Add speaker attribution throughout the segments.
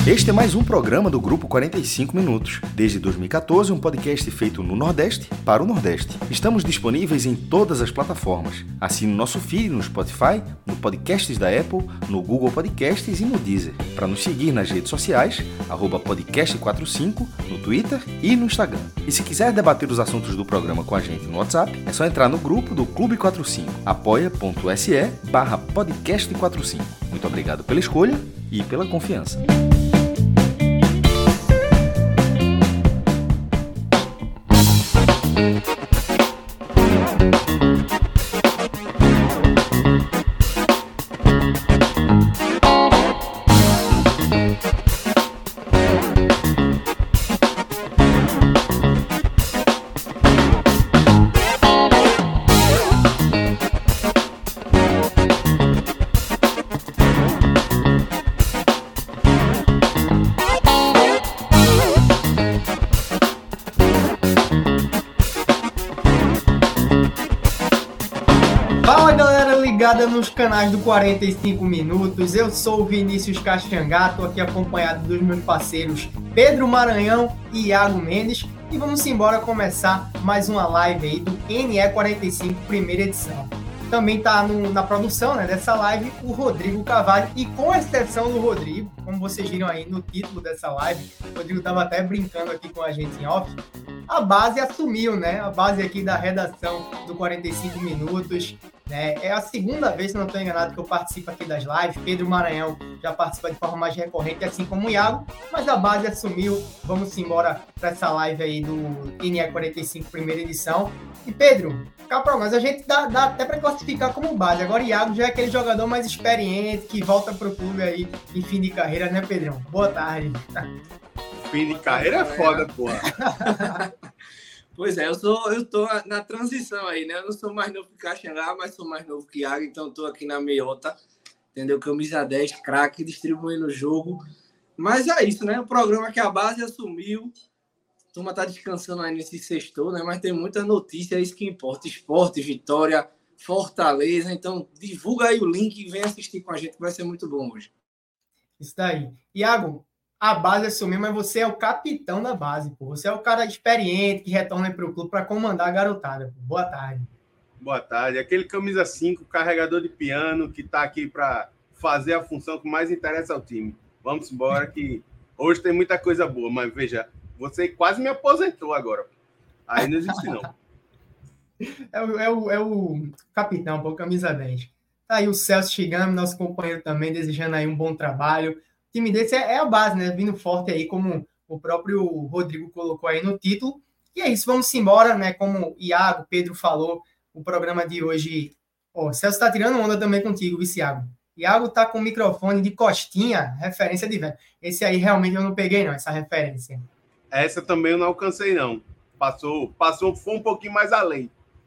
Speaker 1: Este é mais um programa do Grupo 45 Minutos. Desde 2014, um podcast feito no Nordeste para o Nordeste. Estamos disponíveis em todas as plataformas. Assine o nosso feed no Spotify, no Podcasts da Apple, no Google Podcasts e no Deezer. Para nos seguir nas redes sociais, @podcast45, no Twitter e no Instagram. E se quiser debater os assuntos do programa com a gente no WhatsApp, é só entrar no grupo do Clube 45, apoia.se/podcast45. Muito obrigado pela escolha e pela confiança.
Speaker 2: Nos canais do 45 Minutos, eu sou o Vinícius Caxangá, estou aqui acompanhado dos meus parceiros Pedro Maranhão e Iago Mendes, e vamos embora começar mais uma live aí do NE45, primeira edição. Também está na produção, né, dessa live o Rodrigo Carvalho, e com exceção do Rodrigo, como vocês viram aí no título dessa live, o Rodrigo estava até brincando aqui com a gente em off, a base assumiu, né, a base aqui da redação do 45 Minutos. É a segunda vez, se não estou enganado, que eu participo aqui das lives. Pedro Maranhão já participa de forma mais recorrente, assim como o Iago, mas a base assumiu. Vamos embora para essa live aí do NE45, primeira edição. E Pedro, cá para nós, a gente dá até para classificar como base. Agora o Iago já é aquele jogador mais experiente, que volta para o clube aí em fim de carreira, né, Pedrão? Boa tarde.
Speaker 3: Fim de carreira é foda, porra.
Speaker 4: Pois é, eu tô na transição aí, né? Eu não sou mais novo que Caxangá, mas sou mais novo que Iago, então tô aqui na meiota, entendeu? Camisa 10, craque, distribuindo o jogo. Mas é isso, né? O programa que a base assumiu, a turma tá descansando aí nesse sextou, né? Mas tem muita notícia, é isso que importa. Esporte, Vitória, Fortaleza, então divulga aí o link e vem assistir com a gente, que vai ser muito bom hoje.
Speaker 2: Isso daí. Iago, a base assumiu, mas você é o capitão da base, pô. Você é o cara experiente que retorna para o clube para comandar a garotada. Pô. Boa tarde.
Speaker 3: Boa tarde. Aquele camisa 5, carregador de piano, que está aqui para fazer a função que mais interessa ao time. Vamos embora, que hoje tem muita coisa boa, mas veja, você quase me aposentou agora. Aí não existe, não.
Speaker 2: É o capitão, pô, camisa 10. Tá aí o Celso Chigami, nosso companheiro também, desejando aí um bom trabalho. O time desse é a base, né? Vindo forte aí, como o próprio Rodrigo colocou aí no título. E é isso, vamos embora, né? Como o Iago, Pedro falou, o programa de hoje... Ó, o Celso tá tirando onda também contigo, viu, Iago? Iago tá com o microfone de costinha, referência de velho. Esse aí realmente eu não peguei, não, essa referência.
Speaker 3: Essa também eu não alcancei, não. Passou, foi um pouquinho mais além.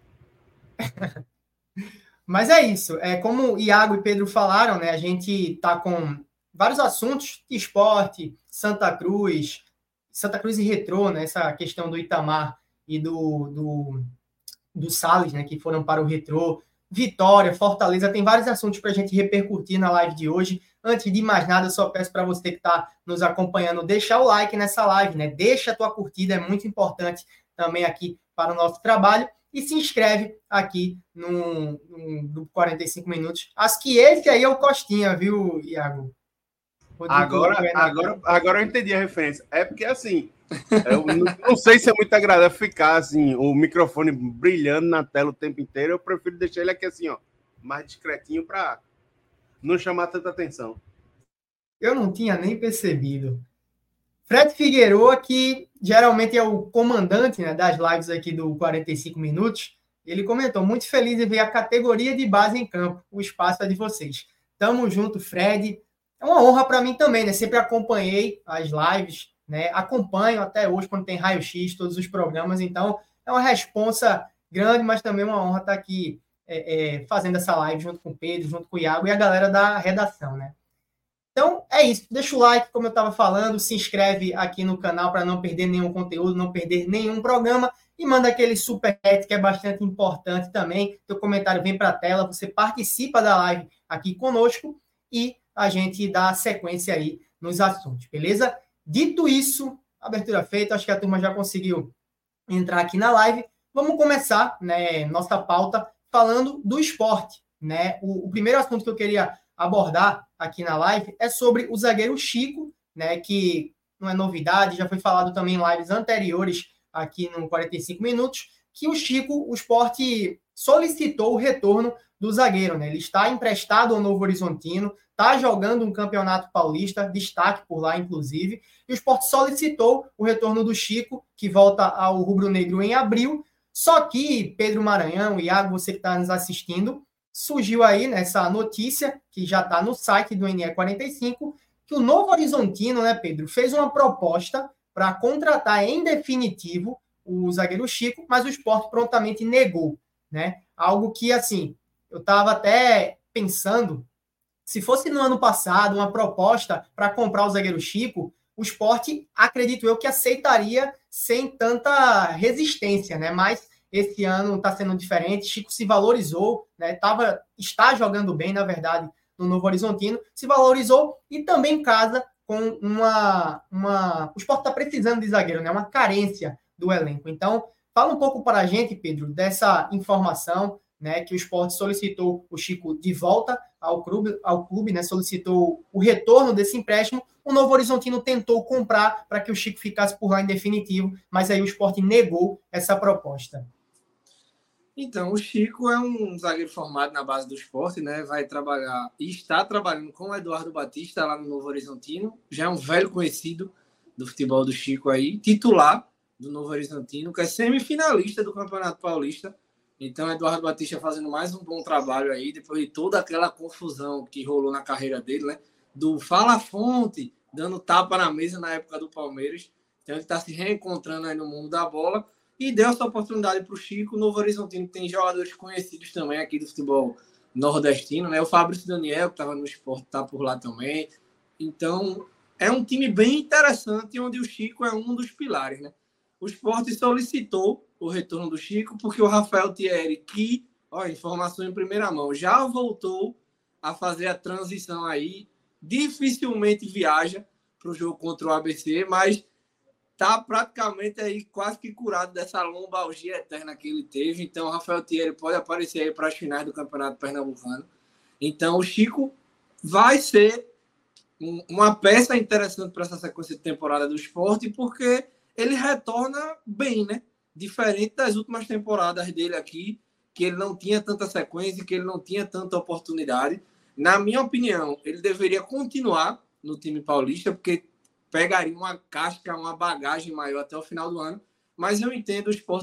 Speaker 2: Mas é isso. Como o Iago e Pedro falaram, né? A gente tá com vários assuntos de esporte, Santa Cruz e Retrô, né? Essa questão do Itamar e do Salles, né? Que foram para o Retrô. Vitória, Fortaleza, tem vários assuntos para a gente repercutir na live de hoje. Antes de mais nada, eu só peço para você que está nos acompanhando, deixar o like nessa live, né? Deixa a tua curtida, é muito importante também aqui para o nosso trabalho. E se inscreve aqui no 45 Minutos. Acho que esse aí é o Costinha, viu, Iago?
Speaker 3: Agora eu entendi a referência. É porque, assim, eu não sei se é muito agradável ficar, assim, o microfone brilhando na tela o tempo inteiro. Eu prefiro deixar ele aqui, assim, ó, mais discretinho para não chamar tanta atenção.
Speaker 2: Eu não tinha nem percebido. Fred Figueroa, que geralmente é o comandante, né, das lives aqui do 45 Minutos, ele comentou, muito feliz em ver a categoria de base em campo. O espaço é de vocês. Tamo junto, Fred. É uma honra para mim também, né? Sempre acompanhei as lives, né? Acompanho até hoje quando tem raio-x, todos os programas. Então, é uma responsa grande, mas também uma honra estar aqui fazendo essa live junto com o Pedro, junto com o Iago e a galera da redação, né? Então, é isso. Deixa o like, como eu estava falando, se inscreve aqui no canal para não perder nenhum conteúdo, não perder nenhum programa e manda aquele superchat que é bastante importante também. Teu comentário vem para a tela, você participa da live aqui conosco e a gente dá sequência aí nos assuntos, beleza? Dito isso, abertura feita, acho que a turma já conseguiu entrar aqui na live. Vamos começar, né, nossa pauta falando do esporte, né? O primeiro assunto que eu queria abordar aqui na live é sobre o zagueiro Chico, né, que não é novidade, já foi falado também em lives anteriores aqui no 45 minutos, que o Chico, o Sport solicitou o retorno do zagueiro, né? Ele está emprestado ao Novo Horizontino, está jogando um campeonato paulista, destaque por lá, inclusive, e o Sport solicitou o retorno do Chico, que volta ao rubro-negro em abril. Só que, Pedro Maranhão, Iago, você que está nos assistindo, surgiu aí nessa notícia, que já está no site do NE45, que o Novo Horizontino, né, Pedro, fez uma proposta para contratar em definitivo o zagueiro Chico, mas o Sport prontamente negou, né? Algo que, assim, eu estava até pensando, se fosse no ano passado uma proposta para comprar o zagueiro Chico, o Sport, acredito eu, que aceitaria sem tanta resistência, né? Mas esse ano está sendo diferente, Chico se valorizou, né? Está jogando bem, na verdade, no Novo Horizontino, se valorizou e também casa com o Sport está precisando de zagueiro, né? Uma carência do elenco. Então, fala um pouco para a gente, Pedro, dessa informação, né, que o Sport solicitou o Chico de volta ao clube, né, solicitou o retorno desse empréstimo. O Novo Horizontino tentou comprar para que o Chico ficasse por lá em definitivo, mas aí o Sport negou essa proposta.
Speaker 4: Então, o Chico é um zagueiro formado na base do Sport, né? Vai trabalhar e está trabalhando com o Eduardo Batista lá no Novo Horizontino. Já é um velho conhecido do futebol do Chico aí, titular do Novo Horizontino, que é semifinalista do Campeonato Paulista. Então, Eduardo Batista fazendo mais um bom trabalho aí, depois de toda aquela confusão que rolou na carreira dele, né? Do fala-fonte, dando tapa na mesa na época do Palmeiras. Então, ele está se reencontrando aí no mundo da bola e deu essa oportunidade para o Chico. O Novo Horizontino tem jogadores conhecidos também aqui do futebol nordestino, né? O Fabrício Daniel, que estava no Sport, está por lá também. Então, é um time bem interessante, onde o Chico é um dos pilares, né? O Sport solicitou o retorno do Chico, porque o Rafael Thierry, que, ó, informação em primeira mão, já voltou a fazer a transição aí, dificilmente viaja para o jogo contra o ABC, mas está praticamente aí quase que curado dessa lombalgia eterna que ele teve. Então, o Rafael Thierry pode aparecer aí para as finais do Campeonato Pernambucano. Então, o Chico vai ser uma peça interessante para essa sequência de temporada do Sport, porque ele retorna bem, né? Diferente das últimas temporadas dele aqui, que ele não tinha tanta sequência, que ele não tinha tanta oportunidade. Na minha opinião, ele deveria continuar no time paulista, porque pegaria uma casca, uma bagagem maior até o final do ano. Mas eu entendo o Sport.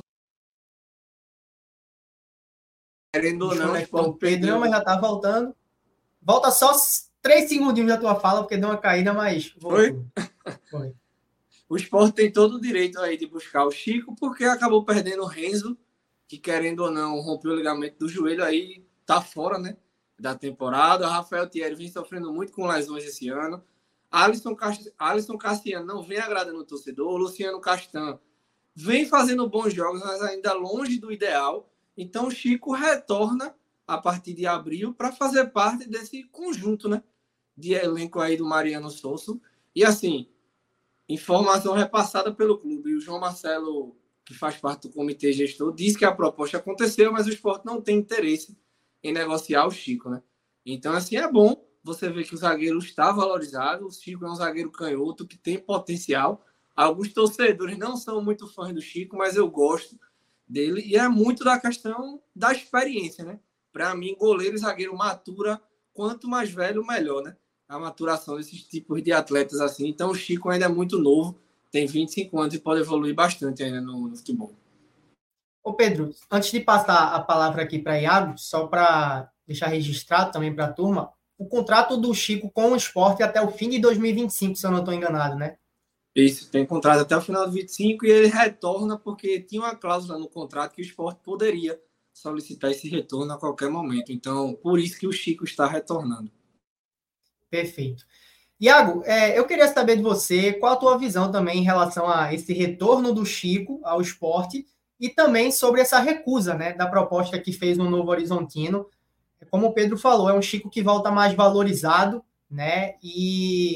Speaker 2: Querendo ou não, o Pedrão, mas já tá voltando. Volta só 3 segundinhos da tua fala, porque deu uma caída, mas voltou. Foi.
Speaker 4: O Sport tem todo o direito aí de buscar o Chico, porque acabou perdendo o Renzo, que, querendo ou não, rompeu o ligamento do joelho, aí tá fora, né, da temporada. O Rafael Thierry vem sofrendo muito com lesões esse ano. Alisson Cassiano não vem agradando o torcedor. O Luciano Castan vem fazendo bons jogos, mas ainda longe do ideal. Então o Chico retorna a partir de abril para fazer parte desse conjunto, né, de elenco aí do Mariano Souza. E assim, informação repassada pelo clube. E o João Marcelo, que faz parte do comitê gestor, disse que a proposta aconteceu, mas o Sport não tem interesse em negociar o Chico, né? Então, assim, é bom você ver que o zagueiro está valorizado. O Chico é um zagueiro canhoto que tem potencial. Alguns torcedores não são muito fãs do Chico, mas eu gosto dele. E é muito da questão da experiência, né? Para mim, goleiro e zagueiro matura, quanto mais velho, melhor, né? A maturação desses tipos de atletas assim. Então, o Chico ainda é muito novo, tem 25 anos e pode evoluir bastante ainda no futebol.
Speaker 2: Ô Pedro, antes de passar a palavra aqui para Iago, só para deixar registrado também para a turma, o contrato do Chico com o Sport é até o fim de 2025, se eu não estou enganado, né?
Speaker 4: Isso, tem contrato até o final de 25 e ele retorna porque tinha uma cláusula no contrato que o Sport poderia solicitar esse retorno a qualquer momento. Então, por isso que o Chico está retornando.
Speaker 2: Perfeito. Iago, eu queria saber de você qual a tua visão também em relação a esse retorno do Chico ao Sport e também sobre essa recusa, né, da proposta que fez no Novo Horizontino. Como o Pedro falou, é um Chico que volta mais valorizado, né? E eu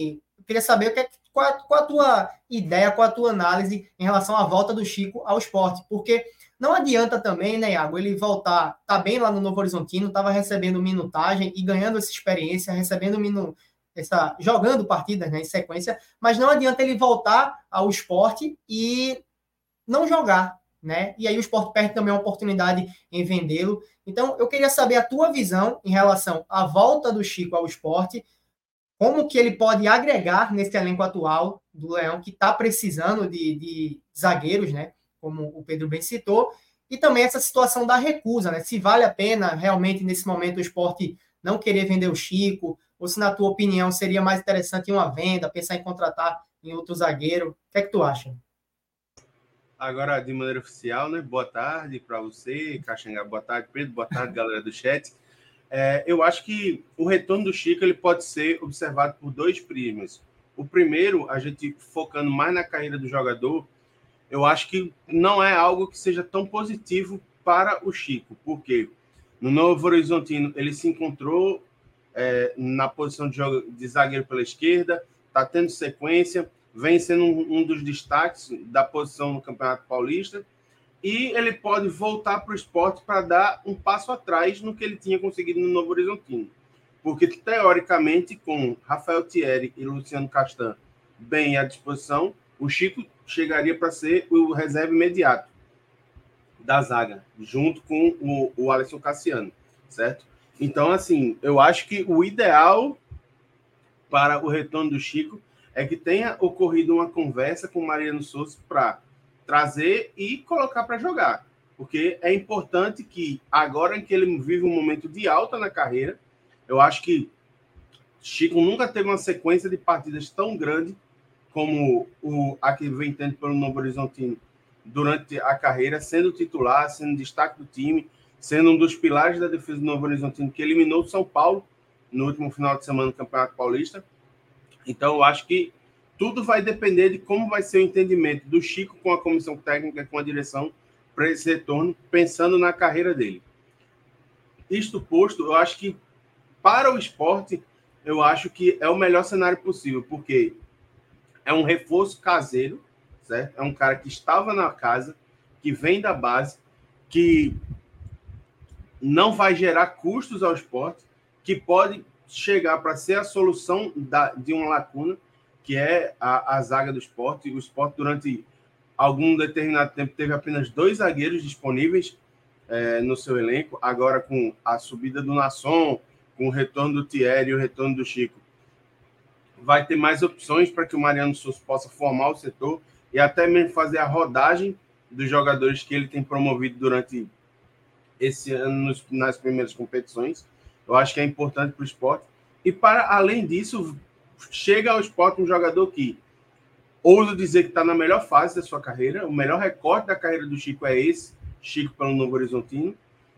Speaker 2: queria saber qual a tua ideia, qual a tua análise em relação à volta do Chico ao esporte, porque não adianta também, né, Iago, ele voltar, tá bem lá no Novo Horizontino, estava recebendo minutagem e ganhando essa experiência, jogando partidas, né, em sequência, mas não adianta ele voltar ao esporte e não jogar, né? E aí o esporte perde também a oportunidade em vendê-lo. Então, eu queria saber a tua visão em relação à volta do Chico ao esporte, como que ele pode agregar nesse elenco atual do Leão, que está precisando de zagueiros, né? Como o Pedro bem citou, e também essa situação da recusa, né? Se vale a pena realmente nesse momento o esporte não querer vender o Chico, ou se na tua opinião seria mais interessante uma venda, pensar em contratar em outro zagueiro. O que é que tu acha?
Speaker 3: Agora, de maneira oficial, né? Boa tarde para você, Caxangá. Boa tarde, Pedro. Boa tarde, galera do chat. Eu acho que o retorno do Chico ele pode ser observado por dois prismas. O primeiro, a gente focando mais na carreira do jogador, eu acho que não é algo que seja tão positivo para o Chico, porque no Novo Horizontino ele se encontrou na posição de zagueiro pela esquerda, está tendo sequência, vem sendo um dos destaques da posição no Campeonato Paulista, e ele pode voltar para o esporte para dar um passo atrás no que ele tinha conseguido no Novo Horizontino. Porque, teoricamente, com Rafael Thierry e Luciano Castan bem à disposição, o Chico chegaria para ser o reserva imediato da zaga, junto com o Alisson Cassiano, certo? Então, assim, eu acho que o ideal para o retorno do Chico é que tenha ocorrido uma conversa com o Mariano Souza para trazer e colocar para jogar. Porque é importante que, agora em que ele vive um momento de alta na carreira, eu acho que Chico nunca teve uma sequência de partidas tão grande como a que vem tendo pelo Novo Horizontino durante a carreira, sendo titular, sendo destaque do time, sendo um dos pilares da defesa do Novo Horizontino, que eliminou o São Paulo no último final de semana do Campeonato Paulista. Então, eu acho que tudo vai depender de como vai ser o entendimento do Chico com a comissão técnica, com a direção, para esse retorno, pensando na carreira dele. Isto posto, eu acho que para o esporte, eu acho que é o melhor cenário possível, porque é um reforço caseiro, certo? É um cara que estava na casa, que vem da base, que não vai gerar custos ao esporte, que pode chegar para ser a solução de uma lacuna, que é a zaga do esporte. O esporte, durante algum determinado tempo, teve apenas 2 zagueiros disponíveis no seu elenco. Agora, com a subida do Nasson, com o retorno do Thierry e o retorno do Chico, vai ter mais opções para que o Mariano Souza possa formar o setor e até mesmo fazer a rodagem dos jogadores que ele tem promovido durante esse ano nas primeiras competições. Eu acho que é importante para o esporte. E, para além disso, chega ao esporte um jogador que, ouso dizer que está na melhor fase da sua carreira, o melhor recorte da carreira do Chico é esse, Chico pelo Novo Horizontino.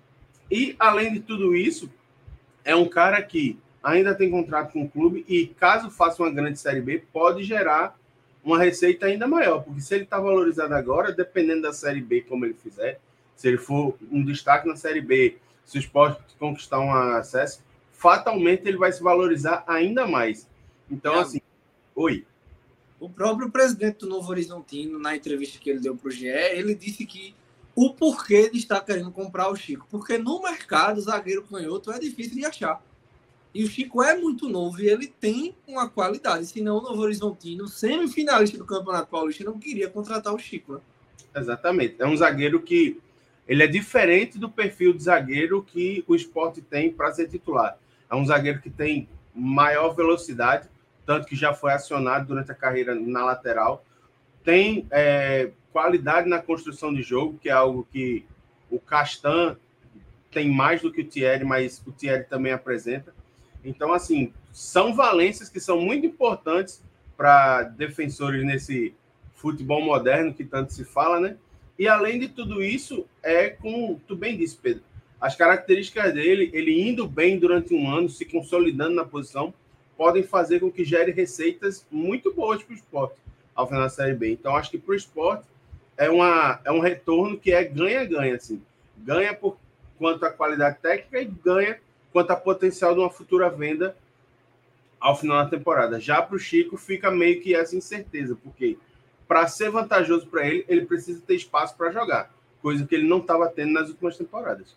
Speaker 3: E, além de tudo isso, é um cara que ainda tem contrato com o clube e, caso faça uma grande Série B, pode gerar uma receita ainda maior, porque se ele está valorizado agora, dependendo da Série B, como ele fizer, se ele for um destaque na Série B, se o esporte conquistar um acesso, fatalmente ele vai se valorizar ainda mais. Então, assim... Oi.
Speaker 4: O próprio presidente do Novo Horizontino, na entrevista que ele deu para o GE, ele disse que o porquê de estar querendo comprar o Chico, porque no mercado, zagueiro canhoto é difícil de achar. E o Chico é muito novo e ele tem uma qualidade. Senão o Novo Horizontino, semifinalista do Campeonato Paulista, não queria contratar o Chico, né?
Speaker 3: Exatamente. É um zagueiro que ele é diferente do perfil de zagueiro que o esporte tem para ser titular. É um zagueiro que tem maior velocidade, tanto que já foi acionado durante a carreira na lateral. Tem qualidade na construção de jogo, que é algo que o Castan tem mais do que o Thierry, mas o Thierry também apresenta. Então, assim, são valências que são muito importantes para defensores nesse futebol moderno que tanto se fala, né? E, além de tudo isso, como tu bem disse, Pedro, as características dele, ele indo bem durante um ano, se consolidando na posição, podem fazer com que gere receitas muito boas para o esporte ao final da Série B. Então, acho que para o esporte é um retorno que é ganha-ganha, assim. Ganha por quanto à qualidade técnica e ganha quanto a potencial de uma futura venda ao final da temporada. Já para o Chico fica meio que essa incerteza, porque para ser vantajoso para ele, ele precisa ter espaço para jogar, coisa que ele não estava tendo nas últimas temporadas.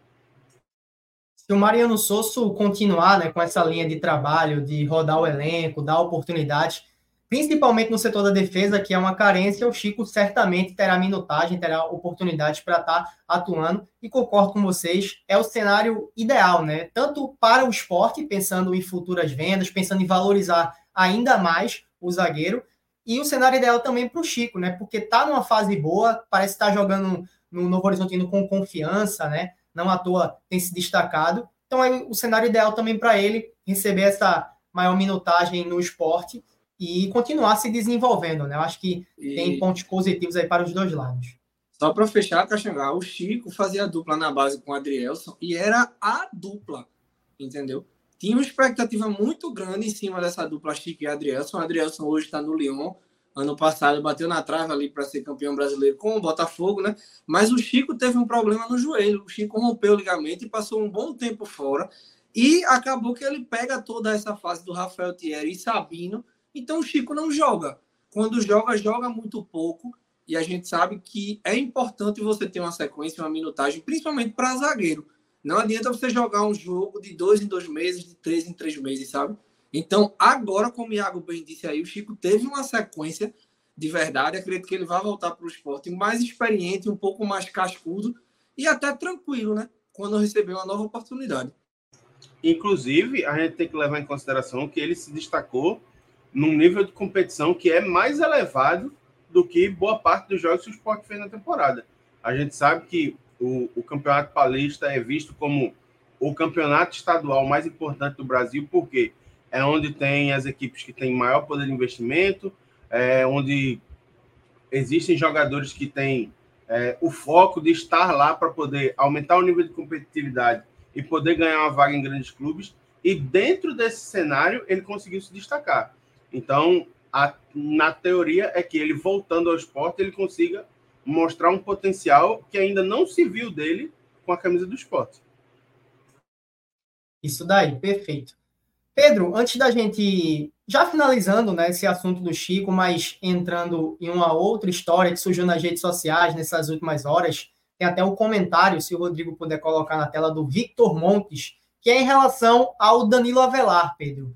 Speaker 2: Se o Mariano Sosso continuar, né, com essa linha de trabalho, de rodar o elenco, dar oportunidades, principalmente no setor da defesa, que é uma carência, o Chico certamente terá minutagem, terá oportunidades para estar atuando, e concordo com vocês, é o cenário ideal, né? Tanto para o esporte, pensando em futuras vendas, pensando em valorizar ainda mais o zagueiro, e o cenário ideal também para o Chico, né? Porque está numa fase boa, parece estar jogando no Novo Horizontino com confiança, né? Não à toa tem se destacado. Então é o cenário ideal também para ele receber essa maior minutagem no esporte e continuar se desenvolvendo, né? Eu acho que tem pontos positivos aí para os dois lados.
Speaker 4: Só para fechar, Caxangá, o Chico fazia dupla na base com o Adrielson e era a dupla, entendeu? Tinha uma expectativa muito grande em cima dessa dupla Chico e Adrielson. O Adrielson hoje está no Lyon. Ano passado bateu na trave ali para ser campeão brasileiro com o Botafogo, né? Mas o Chico teve um problema no joelho. O Chico rompeu o ligamento e passou um bom tempo fora. E acabou que ele pega toda essa fase do Rafael Thierry e Sabino. Então o Chico não joga. Quando joga, joga muito pouco. E a gente sabe que é importante você ter uma sequência, uma minutagem, principalmente para zagueiro. Não adianta você jogar um jogo de 2 em 2 meses, de 3 em 3 meses, sabe? Então, agora, como o Iago bem disse aí, o Chico teve uma sequência de verdade. Acredito que ele vai voltar para o esporte mais experiente, um pouco mais cascudo e até tranquilo, né? Quando receber uma nova oportunidade.
Speaker 3: Inclusive, a gente tem que levar em consideração que ele se destacou num nível de competição que é mais elevado do que boa parte dos jogos que o esporte fez na temporada. A gente sabe que o Campeonato Paulista é visto como o campeonato estadual mais importante do Brasil, porque é onde tem as equipes que têm maior poder de investimento, onde existem jogadores que têm o foco de estar lá para poder aumentar o nível de competitividade e poder ganhar uma vaga em grandes clubes. E dentro desse cenário, ele conseguiu se destacar. Então, na teoria, é que ele voltando ao esporte, ele consiga mostrar um potencial que ainda não se viu dele com a camisa do esporte.
Speaker 2: Isso daí, perfeito. Pedro, antes da gente, já finalizando, né, esse assunto do Chico, mas entrando em uma outra história que surgiu nas redes sociais nessas últimas horas, tem até um comentário, se o Rodrigo puder colocar na tela, do Victor Montes, que é em relação ao Danilo Avelar, Pedro.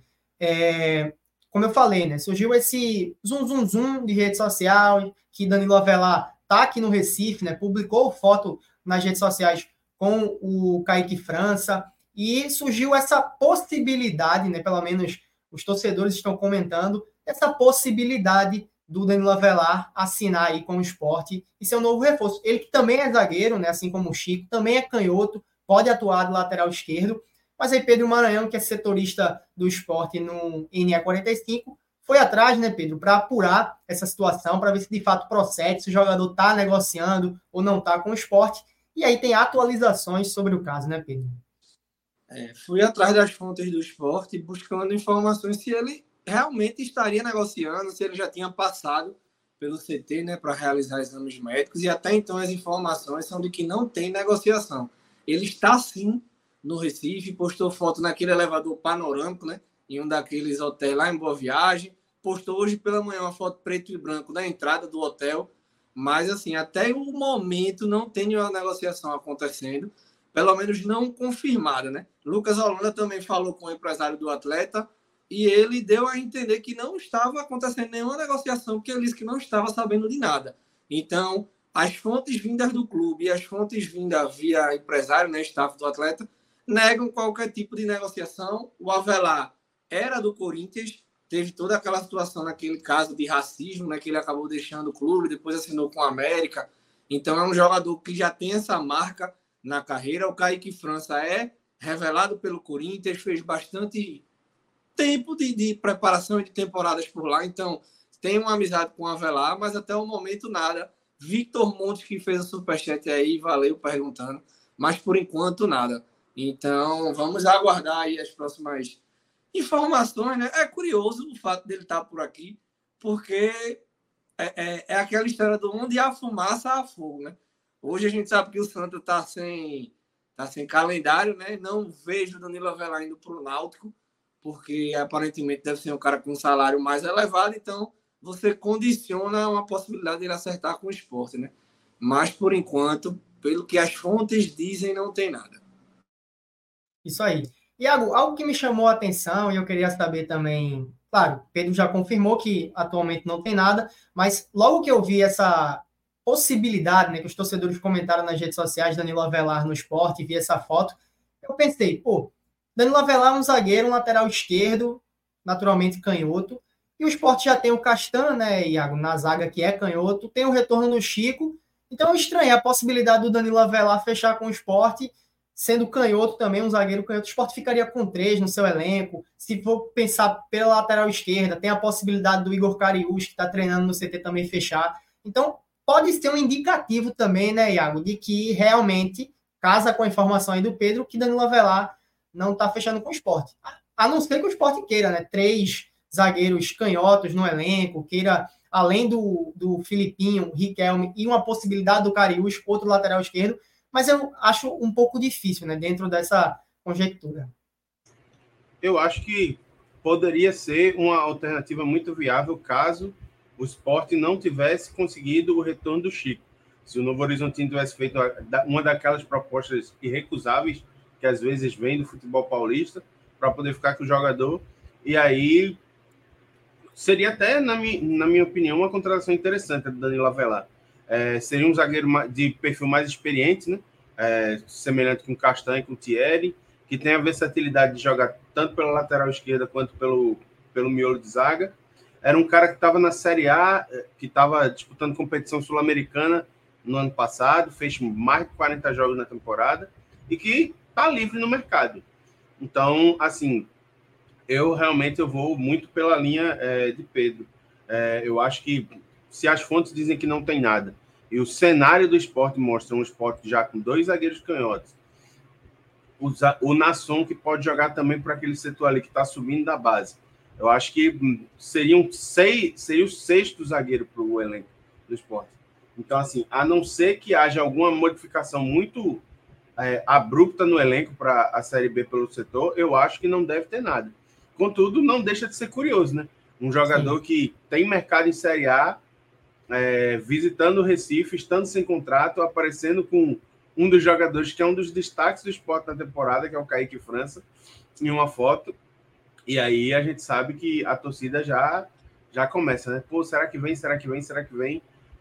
Speaker 2: Como eu falei, né, surgiu esse zoom de rede social, que Danilo Avelar está aqui no Recife, né, publicou foto nas redes sociais com o Kaique França, e surgiu essa possibilidade, né, pelo menos os torcedores estão comentando, essa possibilidade do Danilo Avelar assinar aí com o Sport e ser um novo reforço. Ele que também é zagueiro, né, assim como o Chico, também é canhoto, pode atuar do lateral esquerdo, mas aí Pedro Maranhão, que é setorista do Sport no NE45, foi atrás, né, Pedro, para apurar essa situação, para ver se de fato procede, se o jogador está negociando ou não está com o Sport, e aí tem atualizações sobre o caso, né, Pedro?
Speaker 4: Fui atrás das fontes do esporte buscando informações se ele realmente estaria negociando, se ele já tinha passado pelo CT, né, para realizar exames médicos, e até então as informações são de que não tem negociação. Ele está sim no Recife, postou foto naquele elevador panorâmico, né, em um daqueles hotéis lá em Boa Viagem, postou hoje pela manhã uma foto preto e branco da entrada do hotel, mas assim, até o momento não tem nenhuma negociação acontecendo, pelo menos não confirmada, né? Lucas Holanda também falou com o empresário do atleta e ele deu a entender que não estava acontecendo nenhuma negociação, porque ele disse que não estava sabendo de nada. Então, as fontes vindas do clube e as fontes vindas via empresário, né, staff do atleta, negam qualquer tipo de negociação. O Avelar era do Corinthians, teve toda aquela situação naquele caso de racismo, né, que ele acabou deixando o clube, depois assinou com o América. Então, é um jogador que já tem essa marca na carreira. O Kaique França é revelado pelo Corinthians, fez bastante tempo de preparação e de temporadas por lá, então tem uma amizade com o Avelar, mas até o momento nada. Victor Montes, que fez o superchat aí, valeu perguntando, mas por enquanto nada. Então vamos aguardar aí as próximas informações, né? É curioso o fato dele estar por aqui, porque é aquela história do onde há fumaça, há fogo, né? Hoje a gente sabe que o Santa está sem calendário, né? Não vejo o Danilo Avelar indo para o Náutico, porque aparentemente deve ser um cara com um salário mais elevado, então você condiciona uma possibilidade de ele acertar com o Sport, né? Mas, por enquanto, pelo que as fontes dizem, não tem nada.
Speaker 2: Isso aí. Iago, algo que me chamou a atenção e eu queria saber também, claro, Pedro já confirmou que atualmente não tem nada, mas logo que eu vi essa possibilidade, né, que os torcedores comentaram nas redes sociais, Danilo Avelar no Sport, e vi essa foto, eu pensei, pô, Danilo Avelar é um zagueiro, um lateral esquerdo, naturalmente canhoto, e o Sport já tem o Castan, né, Iago, na zaga que é canhoto, tem o retorno do Chico, então eu estranhei a possibilidade do Danilo Avelar fechar com o Sport, sendo canhoto também, um zagueiro canhoto. O Sport ficaria com 3 no seu elenco. Se for pensar pela lateral esquerda, tem a possibilidade do Igor Cariús, que está treinando no CT, também fechar. Então, pode ser um indicativo também, né, Iago, de que realmente, casa com a informação aí do Pedro, que Danilo Avelar não está fechando com o Sport. A não ser que o Sport queira, né? 3 zagueiros canhotos no elenco, queira, além do Filipinho, Riquelme e uma possibilidade do Cariús, outro lateral esquerdo, mas eu acho um pouco difícil, né, dentro dessa conjectura.
Speaker 3: Eu acho que poderia ser uma alternativa muito viável caso o Sport não tivesse conseguido o retorno do Chico. Se o Novo Horizontino tivesse feito uma daquelas propostas irrecusáveis que às vezes vem do futebol paulista para poder ficar com o jogador, e aí seria até, na minha opinião, uma contratação interessante do Danilo Avelar. Seria um zagueiro de perfil mais experiente, né? Semelhante com o Castanho e com o Thierry, que tem a versatilidade de jogar tanto pela lateral esquerda quanto pelo miolo de zaga. Era um cara que estava na Série A, que estava disputando competição sul-americana no ano passado, fez mais de 40 jogos na temporada e que está livre no mercado. Então, assim, eu vou muito pela linha de Pedro. Eu acho que se as fontes dizem que não tem nada, e o cenário do Sport mostra um Sport já com 2 zagueiros canhotos, o Nasson, que pode jogar também para aquele setor ali que está subindo da base. Eu acho que seria o 6º zagueiro para o elenco do Sport. Então, assim, a não ser que haja alguma modificação muito abrupta no elenco para a Série B pelo setor, eu acho que não deve ter nada. Contudo, não deixa de ser curioso, né? Um jogador que tem mercado em Série A, visitando o Recife, estando sem contrato, aparecendo com um dos jogadores que é um dos destaques do Sport na temporada, que é o Kaique França, em uma foto. E aí a gente sabe que a torcida já começa, né? Pô, será que vem? Será que vem? Será que vem?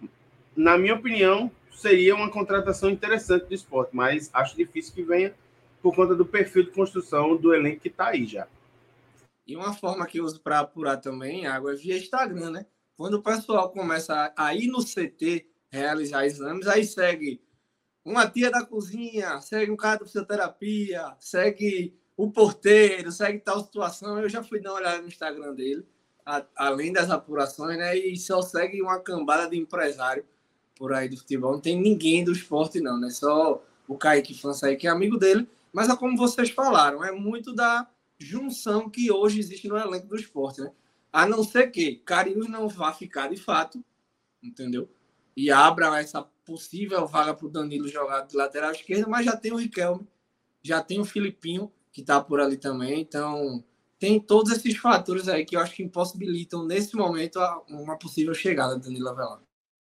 Speaker 3: Na minha opinião, seria uma contratação interessante do Sport, mas acho difícil que venha por conta do perfil de construção do elenco que está aí já.
Speaker 4: E uma forma que eu uso para apurar também, Iago, é via Instagram, né? Quando o pessoal começa a ir no CT realizar exames, aí segue uma tia da cozinha, segue um cara da fisioterapia, segue o porteiro, segue tal situação. Eu já fui dar uma olhada no Instagram dele, além das apurações, né? E só segue uma cambada de empresário por aí do futebol. Não tem ninguém do esporte, não, né? Só o Kaique França aí, que é amigo dele. Mas é como vocês falaram, é muito da junção que hoje existe no elenco do esporte, né? A não ser que Cariús não vá ficar de fato, entendeu? E abra essa possível vaga para o Danilo jogar de lateral esquerdo, mas já tem o Riquelme, já tem o Filipinho, que está por ali também. Então, tem todos esses fatores aí que eu acho que impossibilitam, nesse momento, uma possível chegada do Danilo Avelar.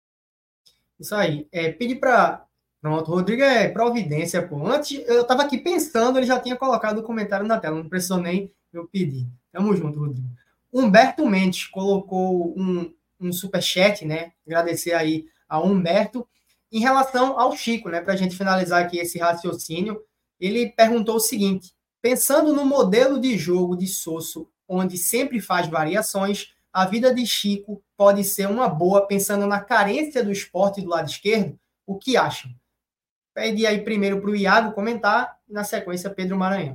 Speaker 2: Isso aí. Pedir para... Pronto, o Rodrigo é providência, pô. Antes, eu estava aqui pensando, ele já tinha colocado o comentário na tela, não precisou nem eu pedir. Tamo junto, Rodrigo. Humberto Mendes colocou um superchat, né? Agradecer aí ao Humberto. Em relação ao Chico, né? Para a gente finalizar aqui esse raciocínio, ele perguntou o seguinte: pensando no modelo de jogo de Sosso, onde sempre faz variações, a vida de Chico pode ser uma boa, pensando na carência do Sport do lado esquerdo? O que acham? Pede aí primeiro para o Iago comentar, e na sequência Pedro Maranhão.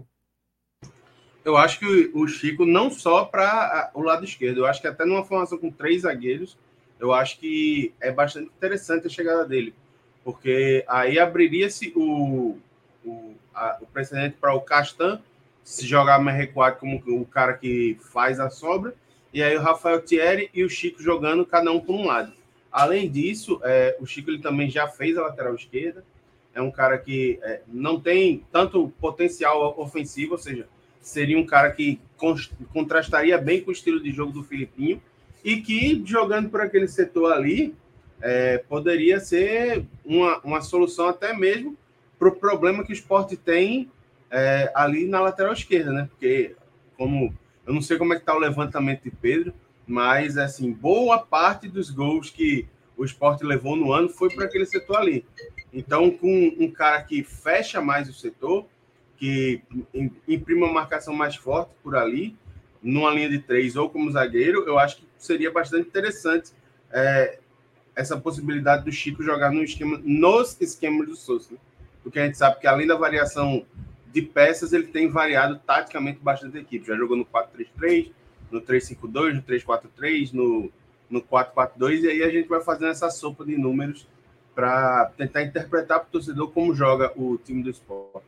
Speaker 3: Eu acho que o Chico, não só para o lado esquerdo, eu acho que até numa formação com 3 zagueiros, eu acho que é bastante interessante a chegada dele, porque aí abriria-se o precedente para o Castan se jogar mais recuado como o cara que faz a sobra, e aí o Rafael Thierry e o Chico jogando cada um por um lado. Além disso, o Chico ele também já fez a lateral esquerda, é um cara que não tem tanto potencial ofensivo, ou seja, seria um cara que contrastaria bem com o estilo de jogo do Filipinho e que, jogando por aquele setor ali, poderia ser uma solução até mesmo para o problema que o Sport tem ali na lateral esquerda, né? Porque, como eu não sei como é que está o levantamento de Pedro, mas, assim, boa parte dos gols que o Sport levou no ano foi para aquele setor ali. Então, com um cara que fecha mais o setor, que imprime uma marcação mais forte por ali, numa linha de 3 ou como zagueiro, eu acho que seria bastante interessante essa possibilidade do Chico jogar nos esquemas do Sousa, né? Porque a gente sabe que, além da variação de peças, ele tem variado taticamente bastante a equipe. Já jogou no 4-3-3, no 3-5-2, no 3-4-3, no 4-4-2, e aí a gente vai fazendo essa sopa de números para tentar interpretar para o torcedor como joga o time do Sport.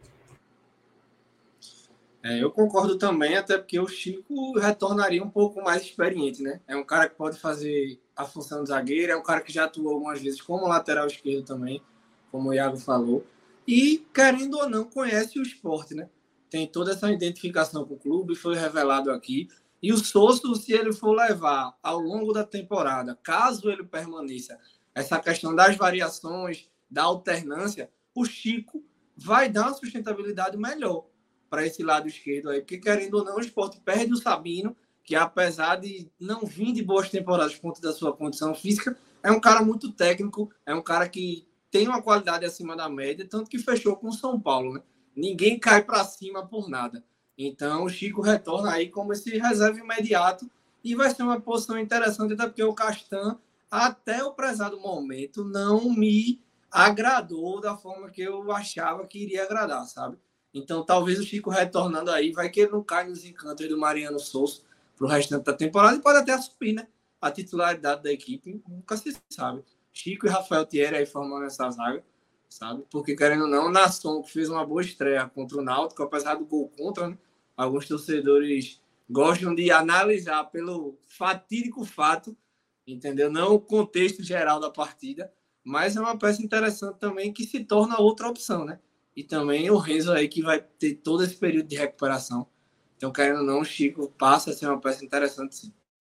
Speaker 4: Eu concordo também, até porque o Chico retornaria um pouco mais experiente, né? É um cara que pode fazer a função de zagueiro, é um cara que já atuou algumas vezes como lateral esquerdo também, como o Iago falou, e, querendo ou não, conhece o Sport, né? Tem toda essa identificação com o clube, foi revelado aqui, e o Sousa, se ele for levar ao longo da temporada, caso ele permaneça, essa questão das variações, da alternância, o Chico vai dar uma sustentabilidade melhor para esse lado esquerdo aí, porque, querendo ou não, o Sport perde o Sabino, que, apesar de não vir de boas temporadas por conta da sua condição física, é um cara muito técnico, é um cara que tem uma qualidade acima da média, tanto que fechou com o São Paulo, né? Ninguém cai para cima por nada. Então, o Chico retorna aí como esse reserva imediato e vai ser uma posição interessante, até porque o Castan, até o prezado momento, não me agradou da forma que eu achava que iria agradar, sabe? Então, talvez o Chico retornando aí, vai que ele não cai nos encantos do Mariano Souza para o restante da temporada e pode até assumir, né? A titularidade da equipe, nunca se sabe. Chico e Rafael Thierry aí formando essa zaga, sabe? Porque, querendo ou não, o Nasson, que fez uma boa estreia contra o Náutico, apesar do gol contra, né? Alguns torcedores gostam de analisar pelo fatídico fato, entendeu? Não o contexto geral da partida, mas é uma peça interessante também que se torna outra opção, né? E também o Renzo aí que vai ter todo esse período de recuperação. Então, querendo ou não, o Chico passa a ser uma peça interessante, sim.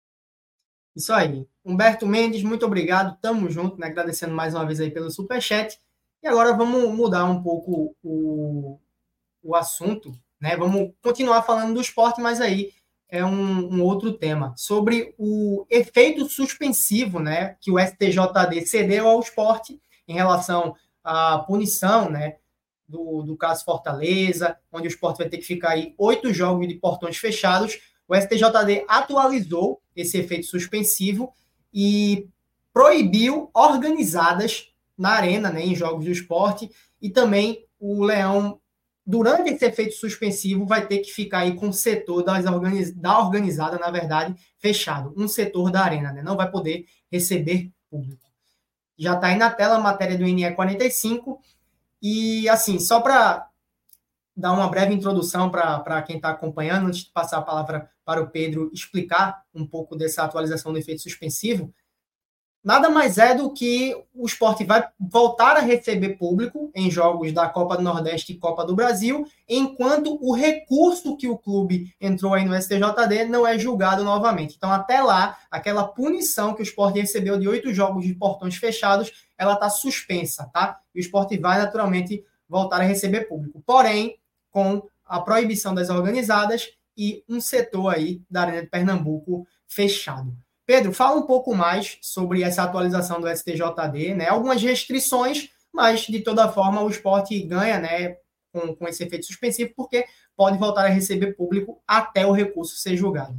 Speaker 2: Isso aí. Humberto Mendes, muito obrigado. Tamo junto, né? Agradecendo mais uma vez aí pelo superchat. E agora vamos mudar um pouco o assunto, né? Vamos continuar falando do esporte, mas aí é um outro tema. Sobre o efeito suspensivo, né? Que o STJD cedeu ao esporte em relação à punição, né? Do caso Fortaleza, onde o Sport vai ter que ficar aí 8 jogos de portões fechados. O STJD atualizou esse efeito suspensivo e proibiu organizadas na arena, né, em jogos do Sport, e também o Leão, durante esse efeito suspensivo, vai ter que ficar aí com o setor da organizada, na verdade, fechado, um setor da arena, né, não vai poder receber público. Já está aí na tela a matéria do NE 45. E, assim, só para dar uma breve introdução para quem está acompanhando, antes de passar a palavra para o Pedro explicar um pouco dessa atualização do efeito suspensivo, nada mais é do que o Sport vai voltar a receber público em jogos da Copa do Nordeste e Copa do Brasil, enquanto o recurso que o clube entrou aí no STJD não é julgado novamente. Então, até lá, aquela punição que o Sport recebeu de 8 jogos de portões fechados, ela está suspensa, tá? E o Sport vai, naturalmente, voltar a receber público. Porém, com a proibição das organizadas e um setor aí da Arena de Pernambuco fechado. Pedro, fala um pouco mais sobre essa atualização do STJD, né? Algumas restrições, mas, de toda forma, o Sport ganha, né, com esse efeito suspensivo, porque pode voltar a receber público até o recurso ser julgado.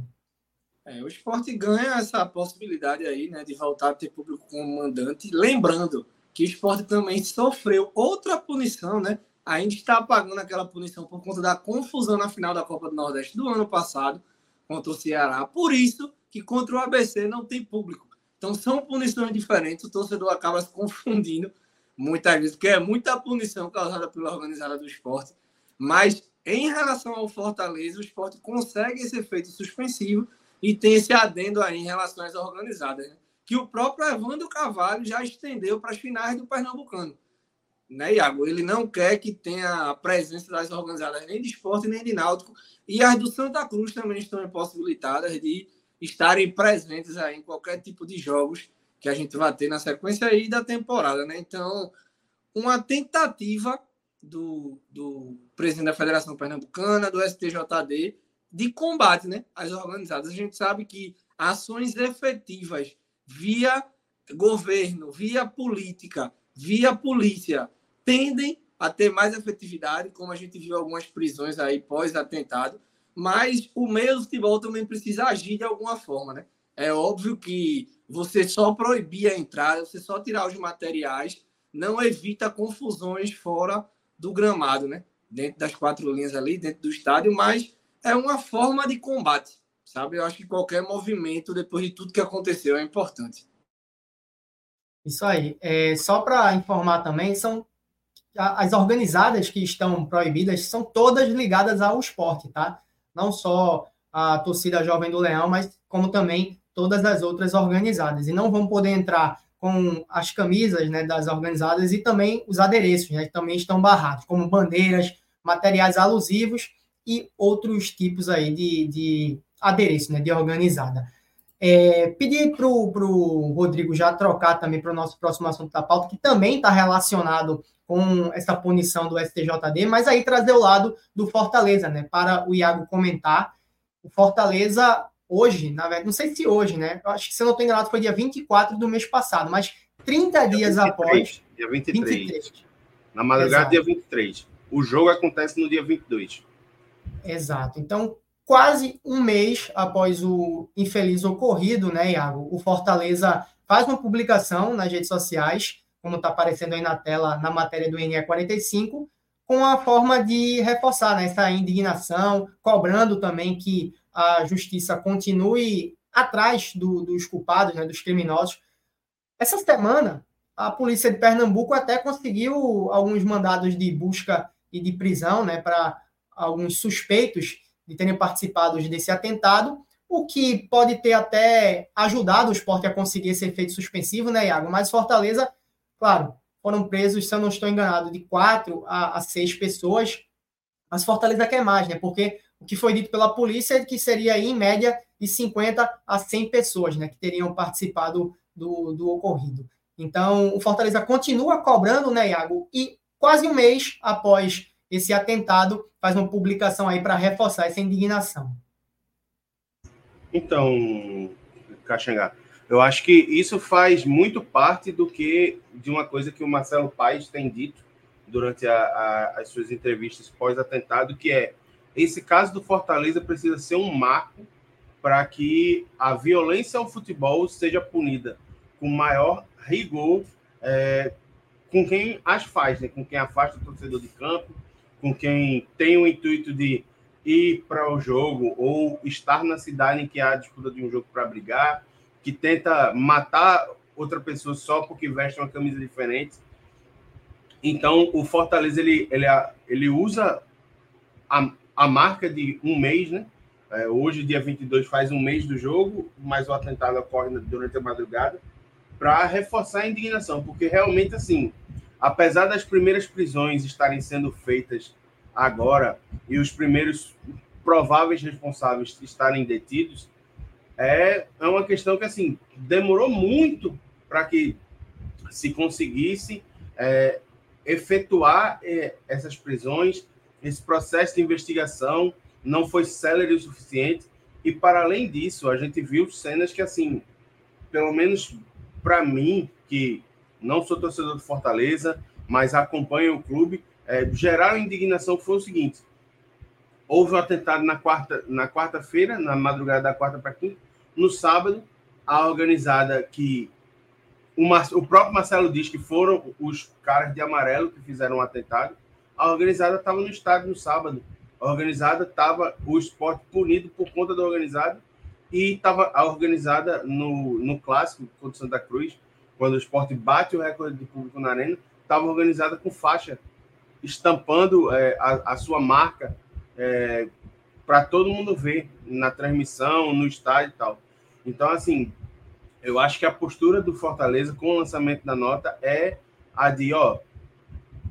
Speaker 4: O Sport ganha essa possibilidade aí, né, de voltar a ter público como mandante. Lembrando que o Sport também sofreu outra punição, né? Ainda está pagando aquela punição por conta da confusão na final da Copa do Nordeste do ano passado contra o Ceará. Por isso que contra o ABC não tem público. Então são punições diferentes. O torcedor acaba se confundindo muitas vezes, porque é muita punição causada pela organizada do Sport. Mas em relação ao Fortaleza, o Sport consegue esse efeito suspensivo e tem esse adendo aí em relação às organizadas, né? Que o próprio Evandro Carvalho já estendeu para as finais do Pernambucano. né, Iago? Ele não quer que tenha a presença das organizadas nem de esporte nem de náutico, e as do Santa Cruz também estão impossibilitadas de estarem presentes aí em qualquer tipo de jogos que a gente vai ter na sequência aí da temporada, né? Então, uma tentativa do presidente da Federação Pernambucana, do STJD, de combate, né, às organizadas. A gente sabe que ações efetivas via governo, via política, via polícia, tendem a ter mais efetividade, como a gente viu algumas prisões aí pós-atentado, mas o meio do futebol também precisa agir de alguma forma, né? É óbvio que você só proibir a entrada, você só tirar os materiais, não evita confusões fora do gramado, né? Dentro das 4 linhas ali, dentro do estádio, mas é uma forma de combate, sabe? Eu acho que qualquer movimento, depois de tudo que aconteceu, é importante.
Speaker 2: Isso aí. Só para informar também, são as organizadas que estão proibidas são todas ligadas ao esporte, tá? Não só a torcida Jovem do Leão, mas como também todas as outras organizadas. E não vão poder entrar com as camisas, né, das organizadas e também os adereços, né, que também estão barrados, como bandeiras, materiais alusivos e outros tipos aí de adereço, né, de organizada. Pedir para o Rodrigo já trocar também para o nosso próximo assunto da pauta, que também está relacionado com essa punição do STJD, mas aí trazer o lado do Fortaleza, né, para o Iago comentar. O Fortaleza hoje, na verdade, não sei se hoje, né, eu acho que, se eu não estou enganado, foi dia 24 do mês passado, mas 30 dias
Speaker 3: 23,
Speaker 2: após...
Speaker 3: Dia 23. Na madrugada, dia 23. O jogo acontece no dia 22.
Speaker 2: Exato. Então, quase um mês após o infeliz ocorrido, né, Iago? O Fortaleza faz uma publicação nas redes sociais, como está aparecendo aí na tela, na matéria do NE45, com a forma de reforçar, né, essa indignação, cobrando também que a justiça continue atrás dos culpados, né, dos criminosos. Essa semana, a polícia de Pernambuco até conseguiu alguns mandados de busca e de prisão, né, para alguns suspeitos de terem participado desse atentado, o que pode ter até ajudado o Sport a conseguir esse efeito suspensivo, né, Iago? Mas Fortaleza, claro, foram presos, se eu não estou enganado, de 4 a 6 pessoas, mas Fortaleza quer mais, né? Porque o que foi dito pela polícia é que seria aí, em média, de 50 a 100 pessoas, né, que teriam participado do ocorrido. Então, o Fortaleza continua cobrando, né, Iago? E quase um mês após esse atentado, faz uma publicação aí para reforçar essa indignação.
Speaker 3: Então, Caxangá, eu acho que isso faz muito parte de uma coisa que o Marcelo Paes tem dito durante as suas entrevistas pós-atentado, que é: esse caso do Fortaleza precisa ser um marco para que a violência ao futebol seja punida com maior rigor, com quem as faz, né? Com quem afasta o torcedor de campo, com quem tem o intuito de ir para o jogo ou estar na cidade em que há a disputa de um jogo para brigar, que tenta matar outra pessoa só porque veste uma camisa diferente. Então, o Fortaleza ele usa a marca de um mês, né? Hoje, dia 22, faz um mês do jogo, mas o atentado ocorre durante a madrugada, para reforçar a indignação, porque realmente, assim, apesar das primeiras prisões estarem sendo feitas agora e os primeiros prováveis responsáveis estarem detidos, é uma questão que, assim, demorou muito para que se conseguisse efetuar essas prisões. Esse processo de investigação não foi célere o suficiente. E, para além disso, a gente viu cenas que, assim, pelo menos para mim, que não sou torcedor do Fortaleza, mas acompanho o clube, geraram indignação, que foi o seguinte: houve um atentado na quarta-feira, na madrugada da quarta para quinta. No sábado, a organizada, que o próprio Marcelo diz que foram os caras de amarelo que fizeram o atentado, a organizada estava no estádio no sábado. A organizada estava, o Sport punido por conta da organizada, e estava a organizada no clássico contra o Santa Cruz, quando o Sport bate o recorde de público na arena, estava organizada com faixa, estampando a sua marca para todo mundo ver na transmissão, no estádio e tal. Então, assim, eu acho que a postura do Fortaleza com o lançamento da nota é a de,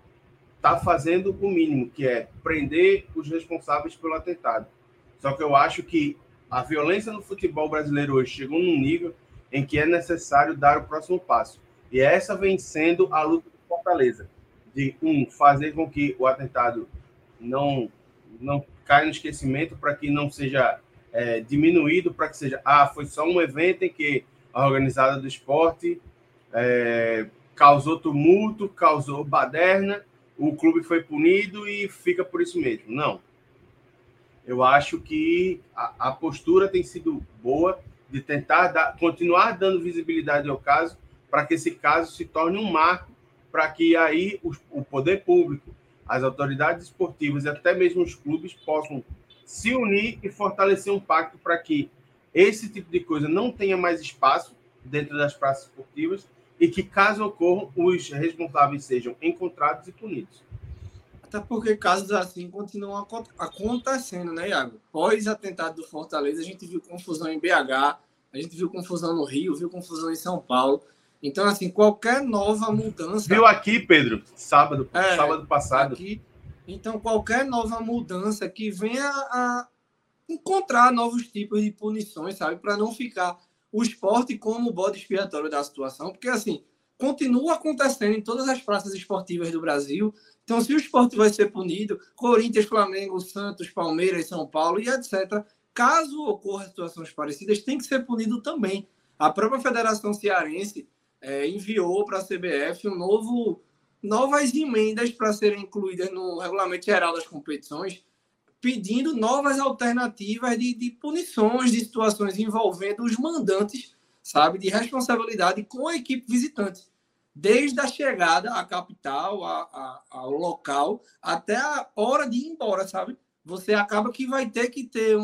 Speaker 3: está fazendo o mínimo, que é prender os responsáveis pelo atentado. Só que eu acho que a violência no futebol brasileiro hoje chegou num nível em que é necessário dar o próximo passo. E essa vem sendo a luta do Fortaleza, de fazer com que o atentado não caia no esquecimento, para que não seja diminuído, para que seja, foi só um evento em que a organizada do esporte causou tumulto, causou baderna, o clube foi punido e fica por isso mesmo. Não. Eu acho que a postura tem sido boa de tentar continuar dando visibilidade ao caso, para que esse caso se torne um marco, para que aí o poder público, as autoridades esportivas e até mesmo os clubes possam se unir e fortalecer um pacto para que esse tipo de coisa não tenha mais espaço dentro das praças esportivas e que, caso ocorram, os responsáveis sejam encontrados e punidos.
Speaker 4: Até porque casos assim continuam acontecendo, né, Iago? Pós-atentado do Fortaleza, a gente viu confusão em BH, a gente viu confusão no Rio, viu confusão em São Paulo. Então, assim, qualquer nova mudança...
Speaker 3: Viu aqui, Pedro, sábado passado.
Speaker 4: Aqui. Então, qualquer nova mudança que venha a encontrar novos tipos de punições, sabe? Para não ficar o esporte como o bode expiatório da situação. Porque, assim, continua acontecendo em todas as praças esportivas do Brasil. Então, se o esporte vai ser punido, Corinthians, Flamengo, Santos, Palmeiras, São Paulo e etc., caso ocorra situações parecidas, tem que ser punido também. A própria Federação Cearense enviou para a CBF novas emendas para serem incluídas no Regulamento Geral das Competições, pedindo novas alternativas de punições, de situações envolvendo os mandantes, sabe, de responsabilidade com a equipe visitante. Desde a chegada à capital, ao local, até a hora de ir embora, sabe? Você acaba que vai ter que ter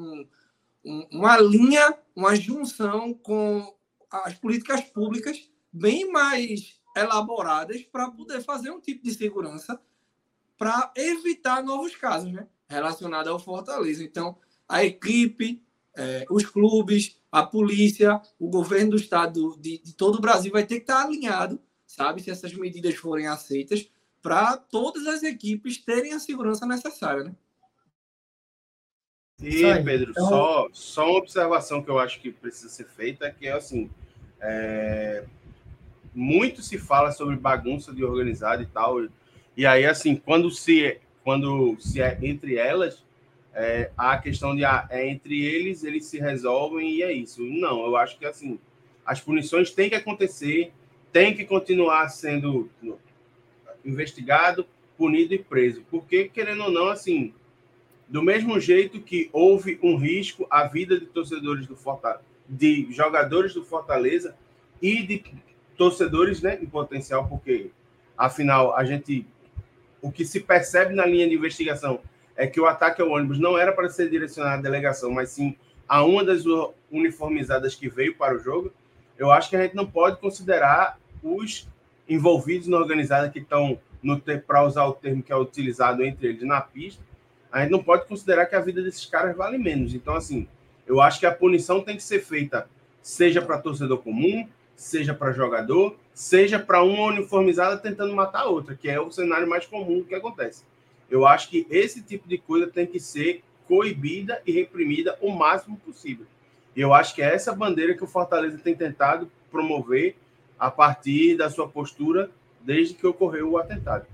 Speaker 4: uma linha, uma junção com as políticas públicas bem mais elaboradas para poder fazer um tipo de segurança para evitar novos casos, né? Relacionados ao Fortaleza. Então, a equipe, os clubes, a polícia, o governo do estado de todo o Brasil vai ter que estar alinhado, sabe? Se essas medidas forem aceitas, para todas as equipes terem a segurança necessária, né?
Speaker 3: E, Pedro, então... só uma observação que eu acho que precisa ser feita, que é assim, muito se fala sobre bagunça de organizado e tal, e aí, assim, quando se é entre elas, há a questão de entre eles se resolvem e é isso. Não, eu acho que, assim, as punições têm que acontecer, tem que continuar sendo investigado, punido e preso, porque, querendo ou não, assim, do mesmo jeito que houve um risco à vida de torcedores do Fortaleza, de jogadores do Fortaleza e de torcedores, né, em potencial, porque, afinal, o que se percebe na linha de investigação é que o ataque ao ônibus não era para ser direcionado à delegação, mas sim a uma das uniformizadas que veio para o jogo. Eu acho que a gente não pode considerar os envolvidos na organizada que estão, para usar o termo que é utilizado entre eles, na pista. A gente não pode considerar que a vida desses caras vale menos. Então, assim, eu acho que a punição tem que ser feita, seja para torcedor comum, seja para jogador, seja para uma uniformizada tentando matar a outra, que é o cenário mais comum que acontece. Eu acho que esse tipo de coisa tem que ser coibida e reprimida o máximo possível. E eu acho que é essa bandeira que o Fortaleza tem tentado promover a partir da sua postura desde que ocorreu o atentado.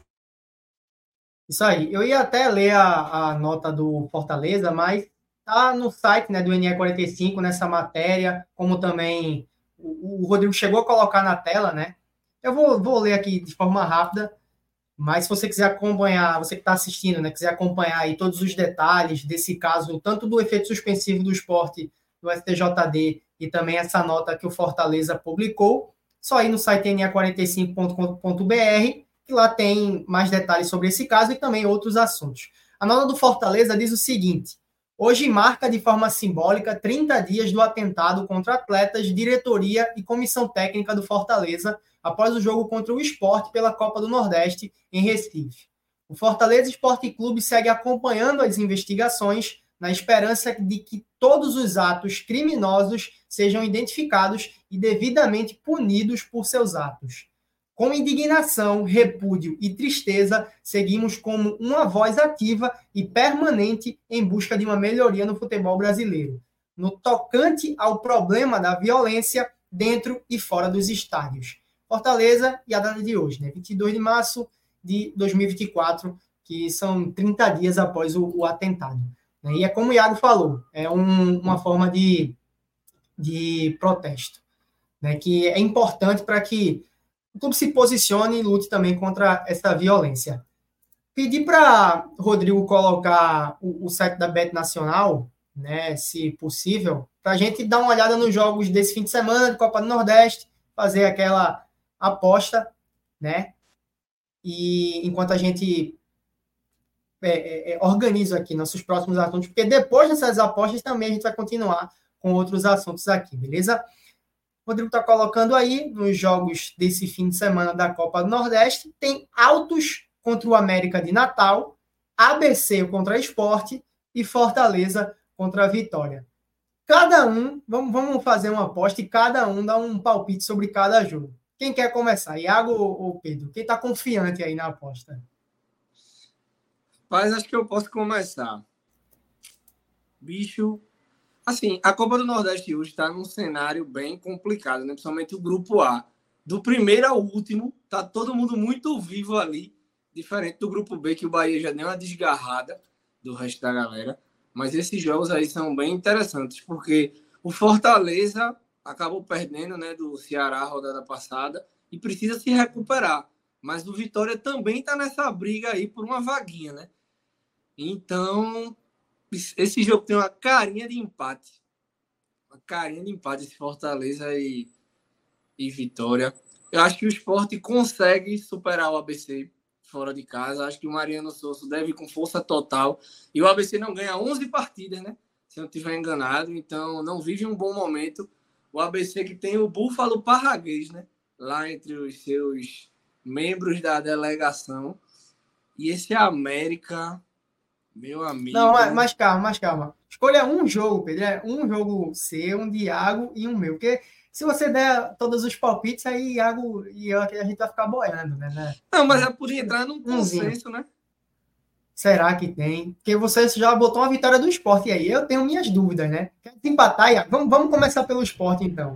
Speaker 2: Isso aí. Eu ia até ler a nota do Fortaleza, mas tá no site, né, do NE45, nessa matéria, como também o Rodrigo chegou a colocar na tela, né? Eu vou ler aqui de forma rápida, mas se você quiser acompanhar, você que está assistindo, né, quiser acompanhar aí todos os detalhes desse caso, tanto do efeito suspensivo do esporte do STJD e também essa nota que o Fortaleza publicou, só ir no site ne45.com.br, que lá tem mais detalhes sobre esse caso e também outros assuntos. A nota do Fortaleza diz o seguinte: hoje marca de forma simbólica 30 dias do atentado contra atletas, diretoria e comissão técnica do Fortaleza após o jogo contra o Sport pela Copa do Nordeste em Recife. O Fortaleza Esporte Clube segue acompanhando as investigações na esperança de que todos os atos criminosos sejam identificados e devidamente punidos por seus atos. Com indignação, repúdio e tristeza, seguimos como uma voz ativa e permanente em busca de uma melhoria no futebol brasileiro, no tocante ao problema da violência dentro e fora dos estádios. Fortaleza e a data de hoje, né? 22 de março de 2024, que são 30 dias após o atentado. E é como o Iago falou, é uma forma de protesto, né? Que é importante para que o clube se posicione e lute também contra essa violência. Pedi para Rodrigo colocar o site da Bet Nacional, né, se possível, para a gente dar uma olhada nos jogos desse fim de semana de Copa do Nordeste, fazer aquela aposta, né? E enquanto a gente organiza aqui nossos próximos assuntos, porque depois dessas apostas também a gente vai continuar com outros assuntos aqui, beleza? O Rodrigo está colocando aí, nos jogos desse fim de semana da Copa do Nordeste, tem Altos contra o América de Natal, ABC contra a Sport e Fortaleza contra a Vitória. Cada um, vamos fazer uma aposta e cada um dá um palpite sobre cada jogo. Quem quer começar? Iago ou Pedro? Quem está confiante aí na aposta?
Speaker 4: Mas acho que eu posso começar. Bicho... Assim, a Copa do Nordeste hoje está num cenário bem complicado, né? Principalmente o Grupo A. Do primeiro ao último, tá todo mundo muito vivo ali, diferente do Grupo B, que o Bahia já deu uma desgarrada do resto da galera. Mas esses jogos aí são bem interessantes, porque o Fortaleza acabou perdendo, né, do Ceará a rodada passada e precisa se recuperar. Mas o Vitória também está nessa briga aí por uma vaguinha, né? Então... esse jogo tem uma carinha de empate. Uma carinha de empate, esse Fortaleza e Vitória. Eu acho que o Sport consegue superar o ABC fora de casa. Acho que o Mariano Souza deve ir com força total. E o ABC não ganha 11 partidas, né? Se eu não estiver enganado. Então, não vive um bom momento. O ABC que tem o Búfalo Parraguês, né? Lá entre os seus membros da delegação. E esse América... Meu amigo...
Speaker 2: Não, mas calma. Escolha um jogo, Pedro. Um jogo seu, um de Iago e um meu. Porque se você der todos os palpites, aí Iago e eu, a gente vai ficar boiando, né?
Speaker 4: Não, mas é por entrar num consenso, né?
Speaker 2: Será que tem? Porque você já botou uma vitória do Sport aí. Eu tenho minhas dúvidas, né? Quer empatar, Iago? Vamos começar pelo Sport, então.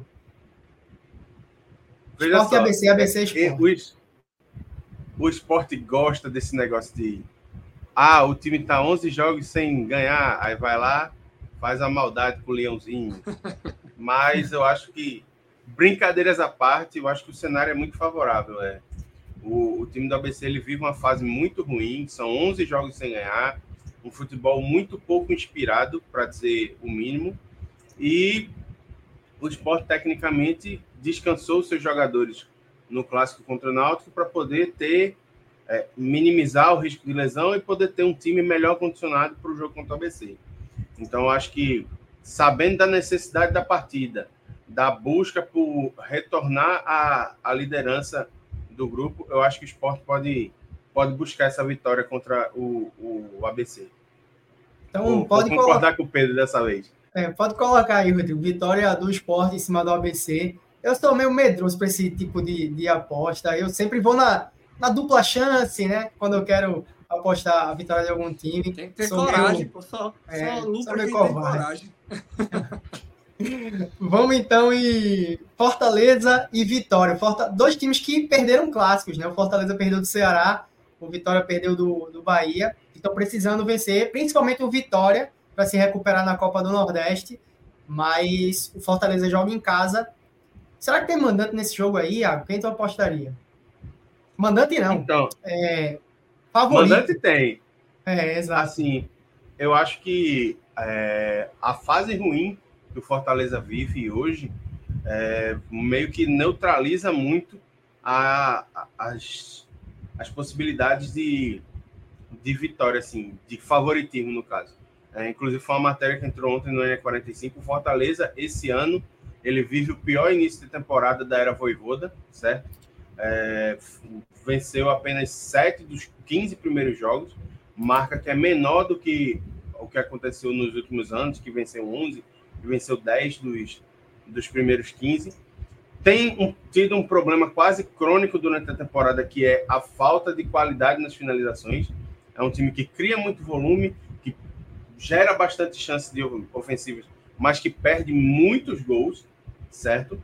Speaker 3: Veja
Speaker 2: Sport
Speaker 3: só,
Speaker 2: e ABC Sport.
Speaker 3: O Sport gosta desse negócio de o time tá 11 jogos sem ganhar, aí vai lá, faz a maldade com o Leãozinho. Mas eu acho que, brincadeiras à parte, eu acho que o cenário é muito favorável. O time do ABC ele vive uma fase muito ruim, são 11 jogos sem ganhar, um futebol muito pouco inspirado, para dizer o mínimo, e o Sport, tecnicamente, descansou os seus jogadores no Clássico contra o Náutico para poder minimizar o risco de lesão e poder ter um time melhor condicionado para o jogo contra o ABC. Então, eu acho que, sabendo da necessidade da partida, da busca por retornar à liderança do grupo, eu acho que o Sport pode buscar essa vitória contra o ABC.
Speaker 2: Então,
Speaker 3: pode concordar com o Pedro dessa vez.
Speaker 2: Pode colocar aí, Rodrigo, vitória do Sport em cima do ABC. Eu sou meio medroso para esse tipo de aposta. Eu sempre vou na dupla chance, né? Quando eu quero apostar a vitória de algum time.
Speaker 4: Tem que ter coragem, pô. Só lucra quem tem coragem.
Speaker 2: Vamos então em Fortaleza e Vitória. Dois times que perderam clássicos, né? O Fortaleza perdeu do Ceará, o Vitória perdeu do Bahia. Estão precisando vencer, principalmente o Vitória, para se recuperar na Copa do Nordeste. Mas o Fortaleza joga em casa. Será que tem mandante nesse jogo aí, Iago? Quem tu apostaria? Mandante não.
Speaker 3: Então,
Speaker 2: favorito.
Speaker 3: Mandante tem.
Speaker 2: Exato.
Speaker 3: Assim, eu acho que a fase ruim que o Fortaleza vive hoje meio que neutraliza muito as possibilidades de vitória, assim, de favoritismo, no caso. Inclusive, foi uma matéria que entrou ontem no N45. O Fortaleza, esse ano, ele vive o pior início de temporada da era Vojvoda, certo? Venceu apenas 7 dos 15 primeiros jogos, marca que é menor do que o que aconteceu nos últimos anos, que venceu 11, que venceu 10 dos primeiros 15. tem tido um problema quase crônico durante a temporada, que é a falta de qualidade nas finalizações. É um time que cria muito volume, que gera bastante chances de ofensivas, mas que perde muitos gols, certo?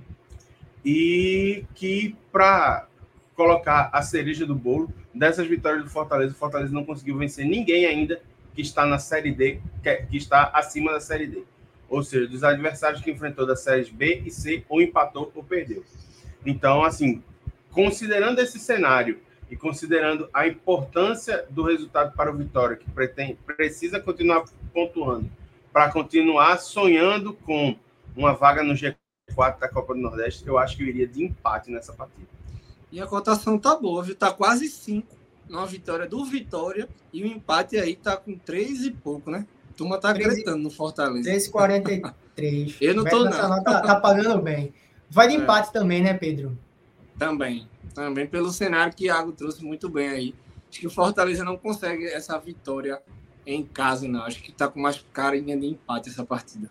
Speaker 3: E que, para colocar a cereja do bolo dessas vitórias do Fortaleza, o Fortaleza não conseguiu vencer ninguém ainda que está na Série D, que está acima da Série D. Ou seja, dos adversários que enfrentou das séries B e C, ou empatou ou perdeu. Então, assim, considerando esse cenário e considerando a importância do resultado para o Vitória, que precisa continuar pontuando, para continuar sonhando com uma vaga no G4 da Copa do Nordeste, eu acho que eu iria de empate nessa partida.
Speaker 4: E a cotação tá boa, viu? Tá quase 5 na vitória do Vitória, e o empate aí tá com 3 e pouco, né? A turma tá gritando no Fortaleza.
Speaker 2: 3,43.
Speaker 4: Eu não tô, não.
Speaker 2: Tá pagando bem. Vai de empate também, né, Pedro?
Speaker 4: Também pelo cenário que Iago trouxe muito bem aí. Acho que o Fortaleza não consegue essa vitória em casa, não. Acho que tá com mais carinha de empate essa partida.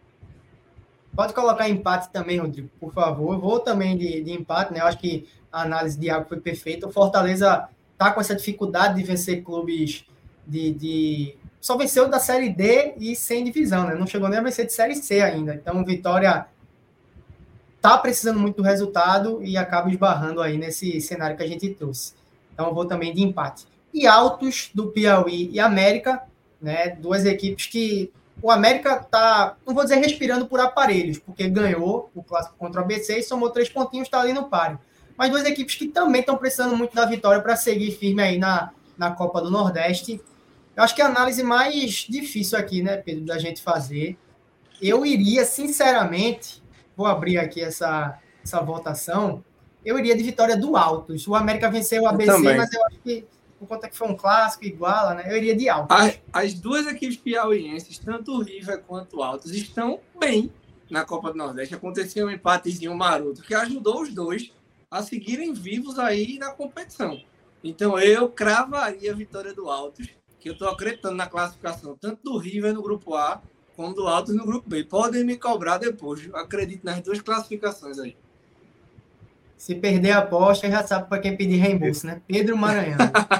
Speaker 2: Pode colocar empate também, Rodrigo, por favor. Eu vou também de empate, né? Eu acho que a análise de Iago foi perfeita. O Fortaleza tá com essa dificuldade de vencer clubes só venceu da Série D e sem divisão, né? Não chegou nem a vencer de Série C ainda. Então, o Vitória tá precisando muito do resultado e acaba esbarrando aí nesse cenário que a gente trouxe. Então, eu vou também de empate. E Altos, do Piauí e América, né? Duas equipes que o América tá, não vou dizer respirando por aparelhos, porque ganhou o clássico contra o ABC e somou 3 pontinhos, está ali no páreo. Mas duas equipes que também estão precisando muito da vitória para seguir firme aí na Copa do Nordeste. Eu acho que a análise mais difícil aqui, né, Pedro, da gente fazer, eu iria, sinceramente, vou abrir aqui essa votação, eu iria de vitória do Altos. O América venceu o ABC, mas eu acho que, por conta que foi um clássico, iguala, né, eu iria de Altos.
Speaker 4: As duas equipes piauienses, tanto o River quanto o Altos, estão bem na Copa do Nordeste. Aconteceu um empatezinho maroto, que ajudou os dois a seguirem vivos aí na competição. Então, eu cravaria a vitória do Altos, que eu estou acreditando na classificação, tanto do River no grupo A, como do Altos no grupo B. Podem me cobrar depois. Eu acredito nas duas classificações aí.
Speaker 2: Se perder a aposta, já sabe para quem pedir reembolso, né? Pedro Maranhão.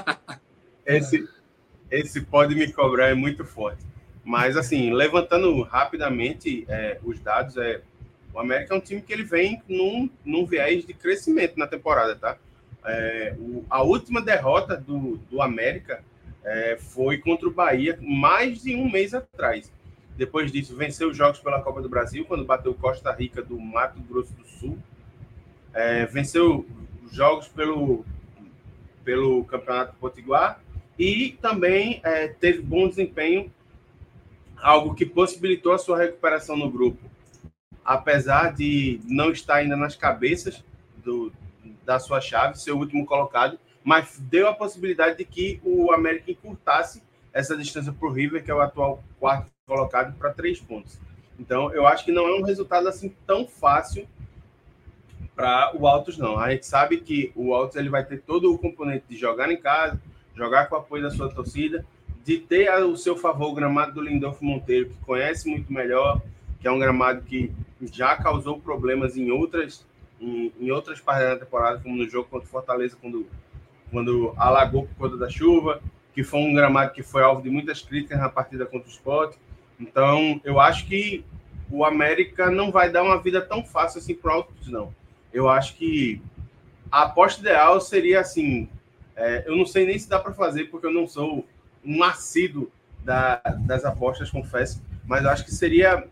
Speaker 3: Esse pode me cobrar é muito forte. Mas, assim, levantando rapidamente os dados, o América é um time que ele vem num viés de crescimento na temporada, tá? A última derrota do América foi contra o Bahia mais de um mês atrás. Depois disso, venceu os jogos pela Copa do Brasil, quando bateu Costa Rica do Mato Grosso do Sul. Venceu os jogos pelo Campeonato Potiguar e também teve bom desempenho, algo que possibilitou a sua recuperação no grupo, apesar de não estar ainda nas cabeças da sua chave, seu último colocado, mas deu a possibilidade de que o América encurtasse essa distância para o River, que é o atual quarto colocado, para 3 pontos. Então, eu acho que não é um resultado assim tão fácil para o Altos, não. A gente sabe que o Altos ele vai ter todo o componente de jogar em casa, jogar com o apoio da sua torcida, de ter ao seu favor o gramado do Lindolfo Monteiro, que conhece muito melhor, que é um gramado que já causou problemas em outras partes da temporada, como no jogo contra o Fortaleza, quando alagou por conta da chuva, que foi um gramado que foi alvo de muitas críticas na partida contra o Sport. Então, eu acho que o América não vai dar uma vida tão fácil assim para o Altos, não. Eu acho que a aposta ideal seria assim, eu não sei nem se dá para fazer, porque eu não sou um assíduo das apostas, confesso, mas eu acho que seria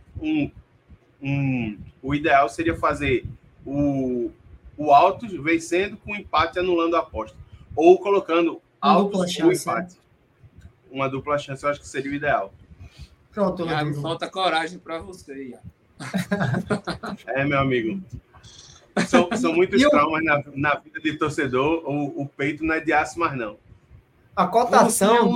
Speaker 3: o ideal seria fazer o Altos vencendo com empate, anulando a aposta, ou colocando Altos com empate. Uma dupla chance, eu acho que seria o ideal.
Speaker 2: Pronto,
Speaker 4: Iago, falta coragem para você, Iago.
Speaker 3: Meu amigo. São muitos traumas na vida de torcedor. O peito não é de aço mais, não.
Speaker 2: A cotação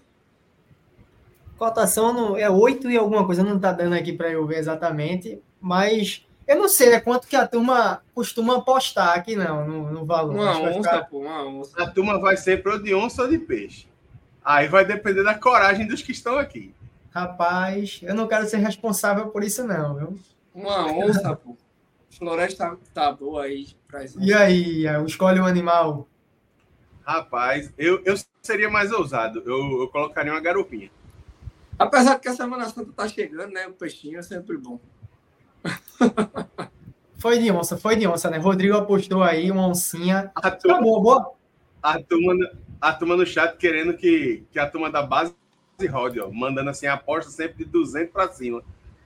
Speaker 2: cotação é 8 e alguma coisa, não tá dando aqui para eu ver exatamente, mas eu não sei, né, quanto que a turma costuma apostar aqui, no valor.
Speaker 4: Uma onça.
Speaker 3: A turma vai sempre ou de onça ou de peixe. Aí vai depender da coragem dos que estão aqui.
Speaker 2: Rapaz, eu não quero ser responsável por isso, não, viu?
Speaker 4: Uma onça, pô. Floresta tá boa aí pra isso.
Speaker 2: E aí, escolhe um animal.
Speaker 3: Rapaz, eu seria mais ousado. Eu colocaria uma garopinha.
Speaker 4: Apesar que a Semana Santa tá chegando, né? O peixinho é sempre bom.
Speaker 2: Foi de onça, né? Rodrigo apostou aí uma oncinha.
Speaker 3: A
Speaker 2: Tá
Speaker 3: turma,
Speaker 2: boa.
Speaker 3: a turma no chat querendo que a turma da base rode, ó, mandando assim a aposta sempre de 200 para cima.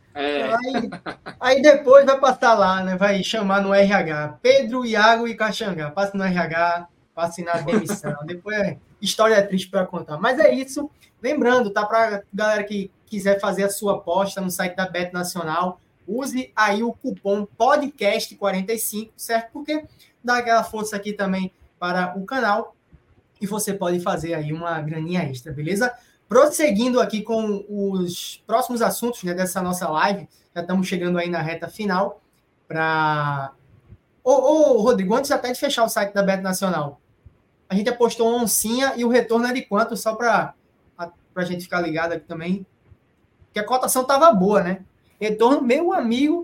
Speaker 2: Aí depois vai passar lá, né? Vai chamar no RH. Pedro, Iago e Caxangá. Passe no RH, passe na demissão. Depois história triste para contar. Mas é isso. Lembrando, tá? Para galera que quiser fazer a sua aposta no site da Bet Nacional, use aí o cupom podcast45, certo? Porque dá aquela força aqui também para o canal e você pode fazer aí uma graninha extra, beleza? Prosseguindo aqui com os próximos assuntos, né, dessa nossa live, já estamos chegando aí na reta final para... Rodrigo, antes até de fechar o site da Bet Nacional, a gente apostou uma oncinha e o retorno é de quanto? Só para a gente ficar ligado aqui também, que a cotação estava boa, né? Retorno, meu amigo,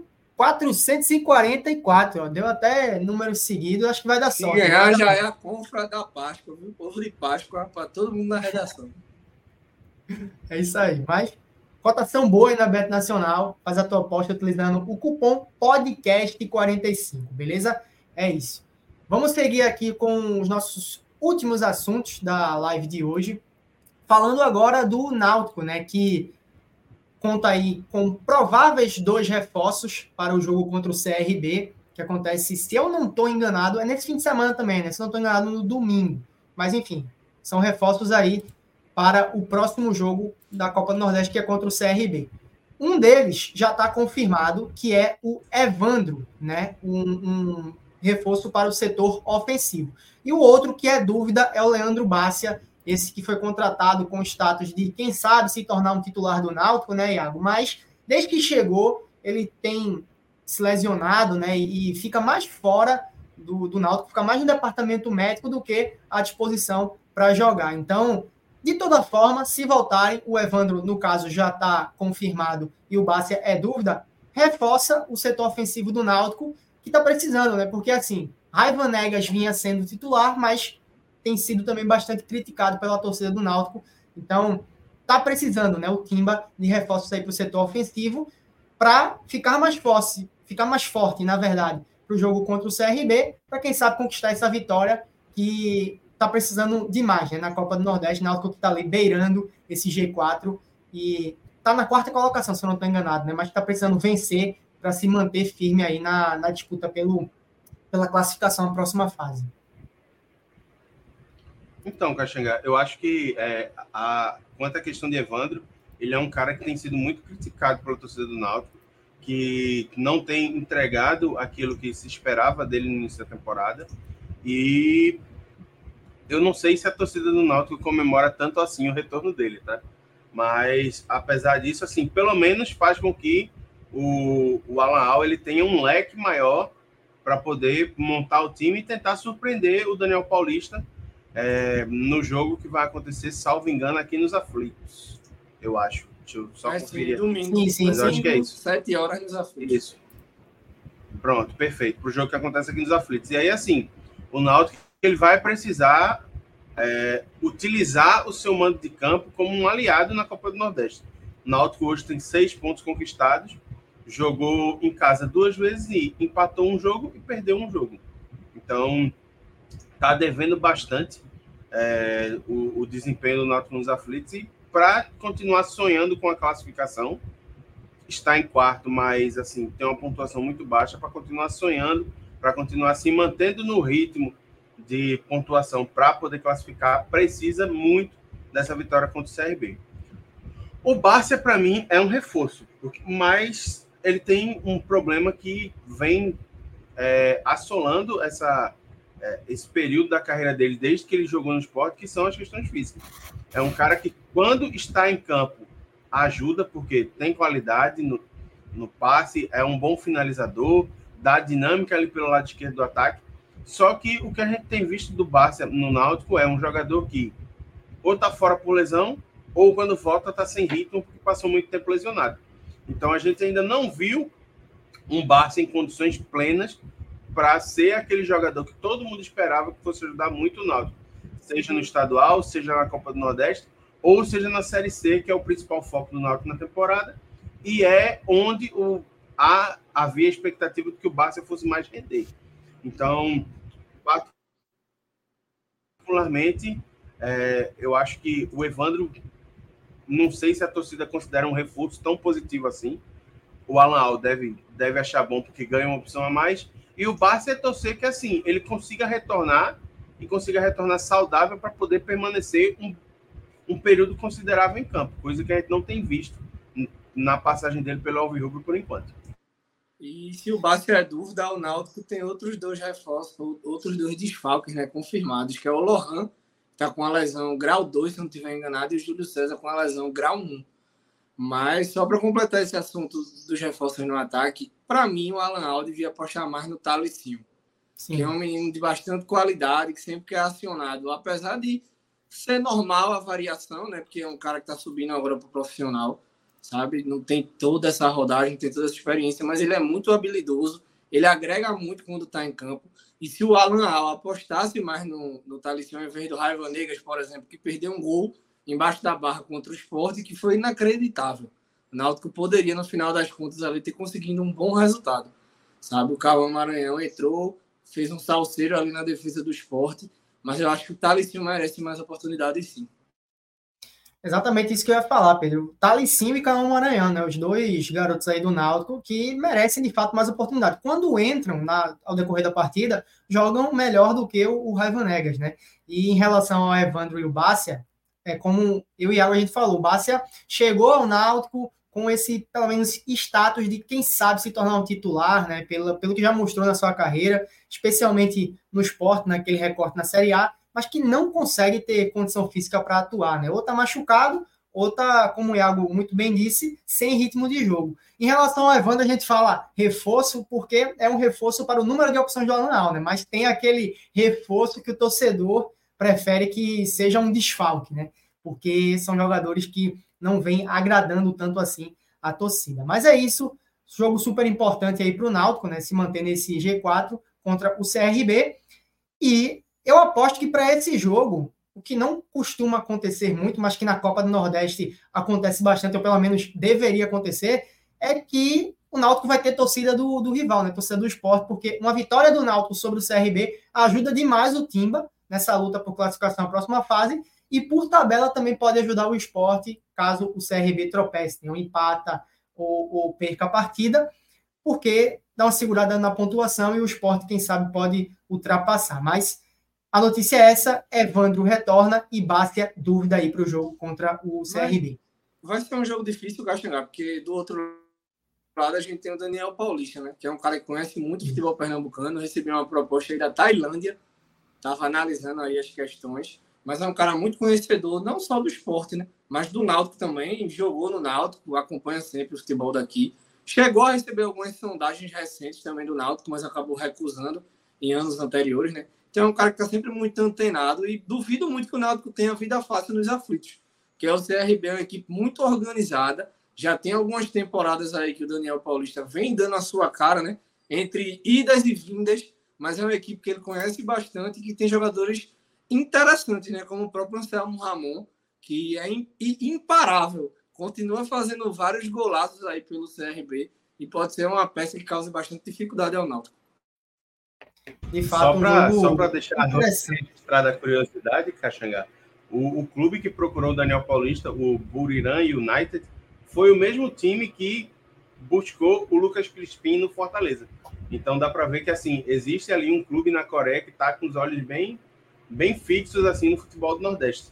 Speaker 2: 444, ó, deu até número seguido, acho que vai dar sorte.
Speaker 4: Se ganhar, já é a compra da Páscoa, viu? Ovo de Páscoa para todo mundo na redação.
Speaker 2: É isso aí, mas cotação boa aí na Bet Nacional, faz a tua aposta utilizando o cupom podcast45, beleza? É isso. Vamos seguir aqui com os nossos últimos assuntos da live de hoje, falando agora do Náutico, né, que conta aí com prováveis 2 reforços para o jogo contra o CRB, que acontece, se eu não estou enganado, é nesse fim de semana também, né? Se não estou enganado, no domingo. Mas, enfim, são reforços aí para o próximo jogo da Copa do Nordeste, que é contra o CRB. Um deles já está confirmado, que é o Evandro, né? Um reforço para o setor ofensivo. E o outro que é dúvida é o Leandro Bárcia, esse que foi contratado com status de, quem sabe, se tornar um titular do Náutico, né, Iago? Mas, desde que chegou, ele tem se lesionado, né, e fica mais fora do Náutico, fica mais no departamento médico do que à disposição para jogar. Então, de toda forma, se voltarem, o Evandro, no caso, já está confirmado e o Bárcia é dúvida, reforça o setor ofensivo do Náutico, que está precisando, né? Porque, assim, Raivan Negas vinha sendo titular, mas tem sido também bastante criticado pela torcida do Náutico. Então, tá precisando, né, o Timba de reforços aí para o setor ofensivo para ficar mais forte, na verdade, para o jogo contra o CRB, para quem sabe conquistar essa vitória que tá precisando demais, né, na Copa do Nordeste. Náutico que tá ali beirando esse G4 e tá na 4ª colocação, se eu não estou enganado, né, mas tá precisando vencer para se manter firme aí na disputa pela classificação na próxima fase.
Speaker 3: Então, Caxangá, eu acho que quanto à questão de Evandro, ele é um cara que tem sido muito criticado pela torcida do Náutico, que não tem entregado aquilo que se esperava dele no início da temporada, e eu não sei se a torcida do Náutico comemora tanto assim o retorno dele, tá? Mas, apesar disso, assim, pelo menos faz com que o Alan Al ele tenha um leque maior para poder montar o time e tentar surpreender o Daniel Paulista no jogo que vai acontecer, salvo engano, aqui nos Aflitos, eu acho. Deixa eu só conferir.
Speaker 4: Domingo.
Speaker 2: Sim,
Speaker 3: mas eu acho que é isso.
Speaker 4: 7 horas nos Aflitos.
Speaker 3: Isso. Pronto, perfeito. Para o jogo que acontece aqui nos Aflitos. E aí, assim, o Náutico ele vai precisar utilizar o seu mando de campo como um aliado na Copa do Nordeste. O Náutico hoje tem 6 pontos conquistados, jogou em casa 2 vezes e empatou um jogo e perdeu um jogo. Então, está devendo bastante o desempenho do Náutico nos Aflitos, e para continuar sonhando com a classificação, está em 4º, mas assim, tem uma pontuação muito baixa, para continuar sonhando, para continuar se mantendo no ritmo de pontuação para poder classificar, precisa muito dessa vitória contra o CRB. O Bárcia, para mim, é um reforço, mas ele tem um problema que vem assolando esse período da carreira dele, desde que ele jogou no Sport, que são as questões físicas. É um cara que, quando está em campo, ajuda, porque tem qualidade no passe, é um bom finalizador, dá dinâmica ali pelo lado esquerdo do ataque. Só que o que a gente tem visto do Bárcia no Náutico é um jogador que ou está fora por lesão, ou quando volta está sem ritmo, porque passou muito tempo lesionado. Então a gente ainda não viu um Barça em condições plenas para ser aquele jogador que todo mundo esperava que fosse ajudar muito o Náutico, seja no estadual, seja na Copa do Nordeste, ou seja na Série C, que é o principal foco do Náutico na temporada, e é onde havia a expectativa de que o Barça fosse mais render. Então, particularmente, eu acho que o Evandro, não sei se a torcida considera um reforço tão positivo assim. O Alan Al deve achar bom porque ganha uma opção a mais. E o Barça é torcer que assim ele consiga retornar saudável para poder permanecer um período considerável em campo, coisa que a gente não tem visto na passagem dele pelo Alvirrubro por enquanto.
Speaker 4: E se o Barça é dúvida, o Náutico tem outros 2 reforços, outros 2 desfalques, né, confirmados, que é o Lohan, que está com a lesão grau 2, se não estiver enganado, e o Júlio César com a lesão grau 1. Mas, só para completar esse assunto dos reforços no ataque, para mim, o Alan Al devia apostar mais no Thalicinho, que é um menino de bastante qualidade, que sempre é acionado, apesar de ser normal a variação, né, porque é um cara que está subindo agora para o profissional, sabe? Não tem toda essa rodagem, tem toda essa experiência, mas ele é muito habilidoso, ele agrega muito quando está em campo. E se o Alan Al apostasse mais no Thalicinho, ao invés do Raiva Negas, por exemplo, que perdeu um gol embaixo da barra contra o Sport, que foi inacreditável. O Náutico poderia, no final das contas, ali ter conseguido um bom resultado, sabe? O Cauã Maranhão entrou, fez um salseiro ali na defesa do Sport, mas eu acho que o Thalicinho merece mais oportunidades, sim.
Speaker 2: Exatamente isso que eu ia falar, Pedro. Thalicinho e Cauã Maranhão, né? Os 2 garotos aí do Náutico que merecem, de fato, mais oportunidade. Quando entram ao decorrer da partida, jogam melhor do que o Raiva Negas, né? E em relação ao Evandro e o Bárcia, como eu e Iago a gente falou, o Bárcia chegou ao Náutico com esse, pelo menos, status de quem sabe se tornar um titular, né? Pelo que já mostrou na sua carreira, especialmente no Sport, naquele recorte na Série A, mas que não consegue ter condição física para atuar, né? Ou tá machucado, ou tá, como o Iago muito bem disse, sem ritmo de jogo. Em relação ao Evandro, a gente fala reforço, porque é um reforço para o número de opções do Alan Al, né? Mas tem aquele reforço que o torcedor prefere que seja um desfalque, né? Porque são jogadores que não vêm agradando tanto assim a torcida. Mas é isso, jogo super importante aí para o Náutico, né? Se manter nesse G4 contra o CRB. E eu aposto que para esse jogo, o que não costuma acontecer muito, mas que na Copa do Nordeste acontece bastante, ou pelo menos deveria acontecer, é que o Náutico vai ter torcida do rival, né? Torcida do Sport, porque uma vitória do Náutico sobre o CRB ajuda demais o Timba nessa luta por classificação à próxima fase, e por tabela também pode ajudar o Sport caso o CRB tropece, né? Ou empata ou perca a partida, porque dá uma segurada na pontuação e o Sport, quem sabe, pode ultrapassar. Mas a notícia é essa, Evandro retorna e Bárcia dúvida aí para o jogo contra o CRB.
Speaker 4: Vai ser um jogo difícil, Caxangá, porque do outro lado a gente tem o Daniel Paulista, né? Que é um cara que conhece muito o futebol pernambucano, recebeu uma proposta aí da Tailândia, estava analisando aí as questões, mas é um cara muito conhecedor, não só do Sport, né? Mas do Náutico também, jogou no Náutico, acompanha sempre o futebol daqui. Chegou a receber algumas sondagens recentes também do Náutico, mas acabou recusando em anos anteriores, né? Então é um cara que está sempre muito antenado e duvido muito que o Náutico tenha vida fácil nos aflitos, que é o CRB, é uma equipe muito organizada, já tem algumas temporadas aí que o Daniel Paulista vem dando a sua cara, né? Entre idas e vindas, mas é uma equipe que ele conhece bastante e que tem jogadores interessantes, né? Como o próprio Anselmo Ramon, que é imparável, continua fazendo vários golaços aí pelo CRB e pode ser uma peça que causa bastante dificuldade ao Náutico.
Speaker 2: De fato,
Speaker 3: só para deixar registrada a curiosidade, Caxangá, o clube que procurou o Daniel Paulista, o Buriram United, foi o mesmo time que buscou o Lucas Crispim no Fortaleza. Então dá para ver que assim existe ali um clube na Coreia que está com os olhos bem fixos assim no futebol do Nordeste.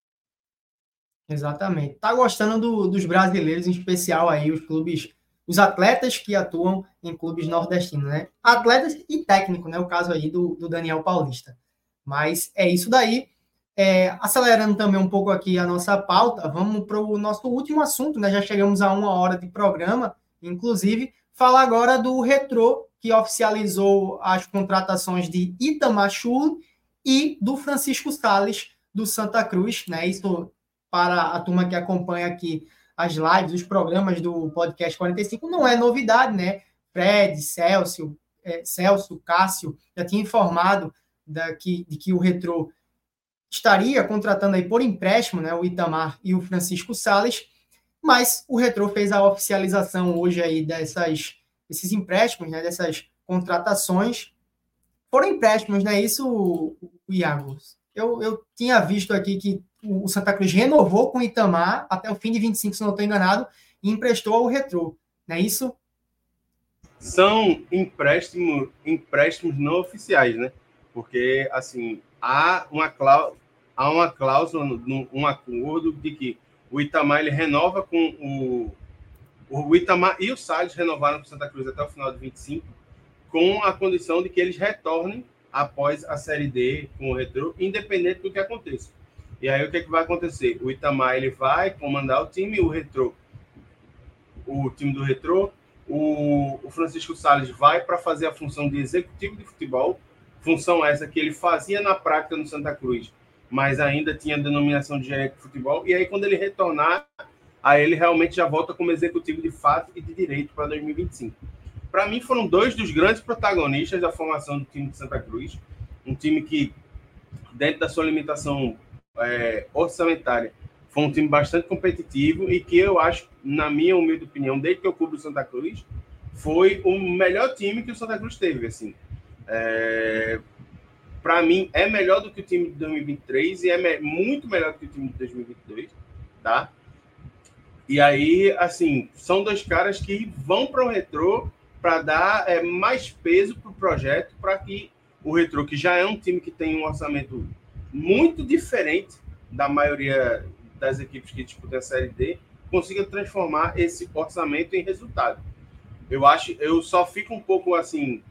Speaker 2: Exatamente. Tá gostando dos brasileiros, em especial aí os clubes, os atletas que atuam em clubes nordestinos, né? Atletas e técnico, né? O caso aí do Daniel Paulista. Mas é isso daí. Acelerando também um pouco aqui a nossa pauta, vamos para o nosso último assunto, né? Já chegamos a 1 hora de programa, inclusive, falar agora do Retrô, que oficializou as contratações de Itamar Schulli e do Francisco Sales, do Santa Cruz, né? Isso para a turma que acompanha aqui as lives, os programas do Podcast 45, não é novidade, né? Fred, Celso, Cássio, já tinha informado de que o Retrô estaria contratando aí por empréstimo, né, o Itamar e o Francisco Sales, mas o Retrô fez a oficialização hoje aí desses empréstimos, né, dessas contratações. Foram empréstimos, não é isso, Iago? Eu tinha visto aqui que o Santa Cruz renovou com o Itamar até o fim de 25, se não estou enganado, e emprestou ao Retrô, não é isso?
Speaker 3: São empréstimos não oficiais, né? Porque, assim, há uma cláusula, um acordo de que o Itamar ele renova com o Itamar e o Salles renovaram com o Santa Cruz até o final de 25, com a condição de que eles retornem após a Série D com o Retrô, independente do que aconteça. E aí o que vai acontecer? O Itamar ele vai comandar o time, o time do Retrô, o Francisco Sales vai para fazer a função de executivo de futebol, função essa que ele fazia na prática no Santa Cruz, mas ainda tinha a denominação de gerente de futebol, e aí quando ele retornar, aí ele realmente já volta como executivo de fato e de direito para 2025. Para mim, foram dois dos grandes protagonistas da formação do time de Santa Cruz. Um time que, dentro da sua limitação orçamentária, foi um time bastante competitivo e que eu acho, na minha humilde opinião, desde que eu cubro o Santa Cruz, foi o melhor time que o Santa Cruz teve. Assim. Para mim, é melhor do que o time de 2023 e é muito melhor do que o time de 2022. Tá? E aí, assim, são dois caras que vão para o Retrô para dar mais peso para o projeto, para que o Retrô, que já é um time que tem um orçamento muito diferente da maioria das equipes que disputam a Série D, consiga transformar esse orçamento em resultado. Eu só fico um pouco assim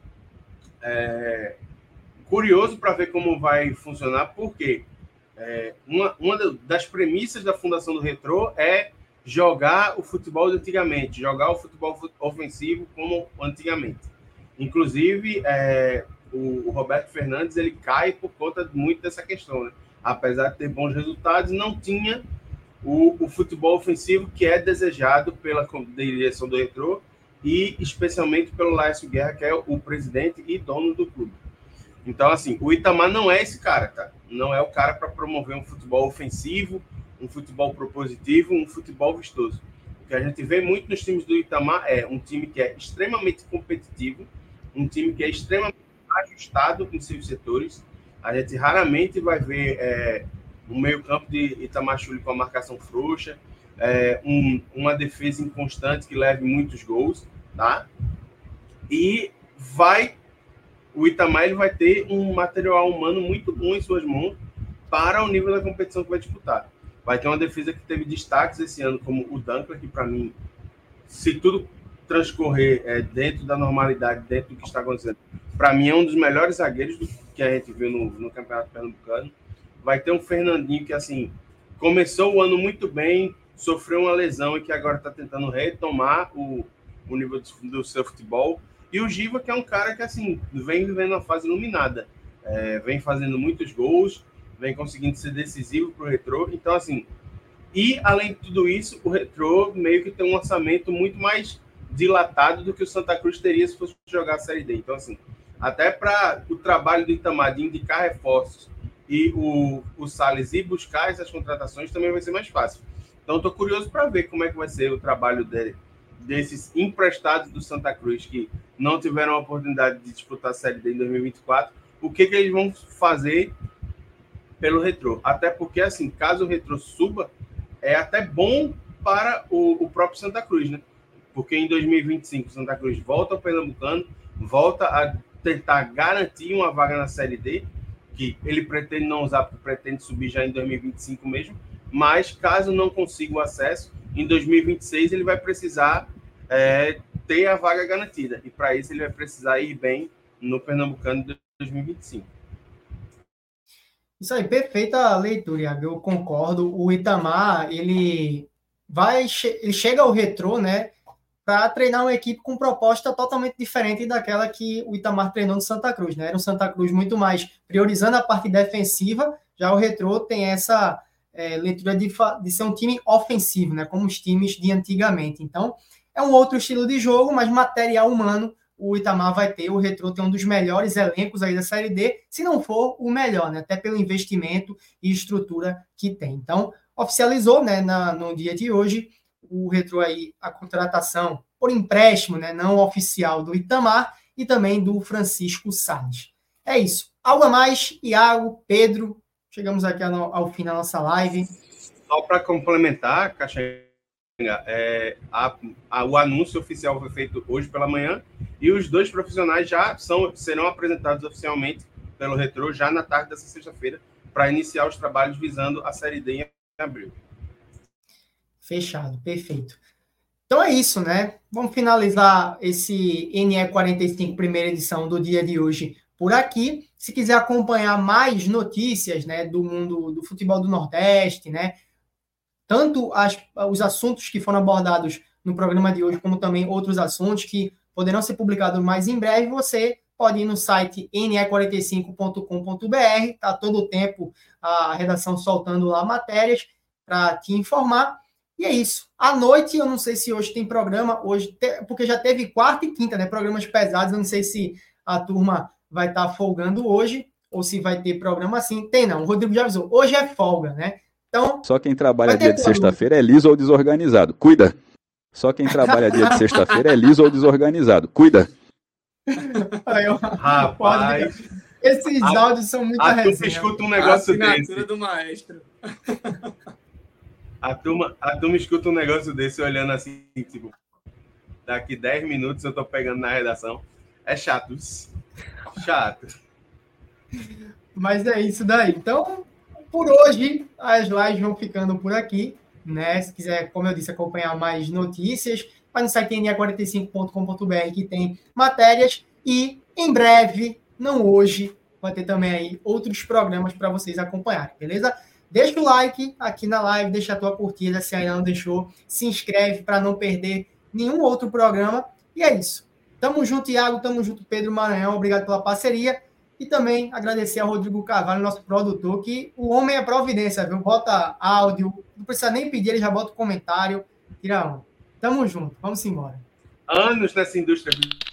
Speaker 3: curioso para ver como vai funcionar, porque uma das premissas da fundação do Retrô é jogar o futebol de antigamente, jogar o futebol ofensivo como antigamente. Inclusive, o Roberto Fernandes ele cai por conta muito dessa questão, né? Apesar de ter bons resultados, não tinha o futebol ofensivo que é desejado pela direção do Retrô e especialmente pelo Laércio Guerra, que é o presidente e dono do clube. Então, assim, o Itamar não é esse cara, tá? Não é o cara para promover um futebol ofensivo, um futebol propositivo, um futebol vistoso. O que a gente vê muito nos times do Itamar é um time que é extremamente competitivo, um time que é extremamente ajustado em seus setores. A gente raramente vai ver um meio-campo de Itamar Chuli com a marcação frouxa, uma defesa inconstante que leve muitos gols, tá? E o Itamar ele vai ter um material humano muito bom em suas mãos para o nível da competição que vai disputar. Vai ter uma defesa que teve destaques esse ano, como o Dunkler, que para mim, se tudo transcorrer dentro da normalidade, dentro do que está acontecendo, para mim é um dos melhores zagueiros que a gente viu no Campeonato Pernambucano. Vai ter um Fernandinho que, assim, começou o ano muito bem, sofreu uma lesão e que agora está tentando retomar o nível do seu futebol. E o Giva, que é um cara que, assim, vem vivendo uma fase iluminada. Vem fazendo muitos gols, vem conseguindo ser decisivo para o Retrô. Então, assim, e além de tudo isso, o Retrô meio que tem um orçamento muito mais dilatado do que o Santa Cruz teria se fosse jogar a Série D. Então, assim, até para o trabalho do Itamar de indicar reforços e o Salles ir buscar essas contratações também vai ser mais fácil. Então, estou curioso para ver como é que vai ser o trabalho desses emprestados do Santa Cruz que não tiveram a oportunidade de disputar a Série D em 2024, o que eles vão fazer pelo Retrô. Até porque, assim, caso o Retrô suba, é até bom para o próprio Santa Cruz, né? Porque em 2025 o Santa Cruz volta ao Pernambucano, volta a tentar garantir uma vaga na Série D, que ele pretende não usar, porque pretende subir já em 2025 mesmo, mas caso não consiga o acesso, em 2026 ele vai precisar ter a vaga garantida, e para isso ele vai precisar ir bem no Pernambucano de 2025.
Speaker 2: Isso aí, perfeita leitura, Iago, eu concordo. O Itamar, ele chega ao Retrô, né, para treinar uma equipe com proposta totalmente diferente daquela que o Itamar treinou no Santa Cruz, né? Era um Santa Cruz muito mais priorizando a parte defensiva, já o Retrô tem essa leitura de ser um time ofensivo, né, como os times de antigamente. Então, É um outro estilo de jogo, mas material humano, o Itamar vai ter. O Retrô tem um dos melhores elencos aí da Série D, se não for o melhor, né? Até pelo investimento e estrutura que tem. Então, oficializou, né, no dia de hoje, o Retrô aí, a contratação por empréstimo, né, não oficial, do Itamar e também do Francisco Salles. É isso. Algo a mais, Iago, Pedro, chegamos aqui ao fim da nossa live.
Speaker 3: Só para complementar, Caxanga, o anúncio oficial foi feito hoje pela manhã e os 2 profissionais já serão apresentados oficialmente pelo Retrô já na tarde dessa sexta-feira para iniciar os trabalhos visando a Série D em abril.
Speaker 2: Fechado, perfeito. Então é isso, né? Vamos finalizar esse NE45 primeira edição do dia de hoje por aqui. Se quiser acompanhar mais notícias, né, do mundo do futebol do Nordeste, né, tanto os assuntos que foram abordados no programa de hoje, como também outros assuntos que poderão ser publicados mais em breve, você pode ir no site ne45.com.br, tá todo o tempo a redação soltando lá matérias para te informar. E é isso. À noite, eu não sei se hoje tem programa, porque já teve quarta e quinta, né? Programas pesados, eu não sei se a turma vai estar folgando hoje, ou se vai ter programa assim. Tem não, o Rodrigo já avisou. Hoje é folga, né? Então,
Speaker 5: só quem trabalha dia de sexta-feira é liso ou desorganizado. Cuida! Só quem trabalha dia de sexta-feira é liso ou desorganizado. Cuida!
Speaker 3: Rapaz,
Speaker 2: esses áudios são muito resenha.
Speaker 3: Tu escuta um negócio desse.
Speaker 4: Do maestro.
Speaker 3: A turma escuta um negócio desse olhando assim, tipo, daqui 10 minutos eu tô pegando na redação. É chato. Chato.
Speaker 2: Mas é isso daí. Então, por hoje, as lives vão ficando por aqui, né? Se quiser, como eu disse, acompanhar mais notícias, vai no site ne45.com.br que tem matérias e, em breve, não hoje, vai ter também aí outros programas para vocês acompanharem, beleza? Deixa o like aqui na live, deixa a tua curtida, se ainda não deixou, se inscreve para não perder nenhum outro programa. E é isso. Tamo junto, Iago, tamo junto, Pedro Maranhão, obrigado pela parceria. E também agradecer ao Rodrigo Carvalho, nosso produtor, que o homem é providência, viu? Bota áudio, não precisa nem pedir, ele já bota o comentário. Tira um. Tamo junto, vamos embora.
Speaker 3: Anos nessa indústria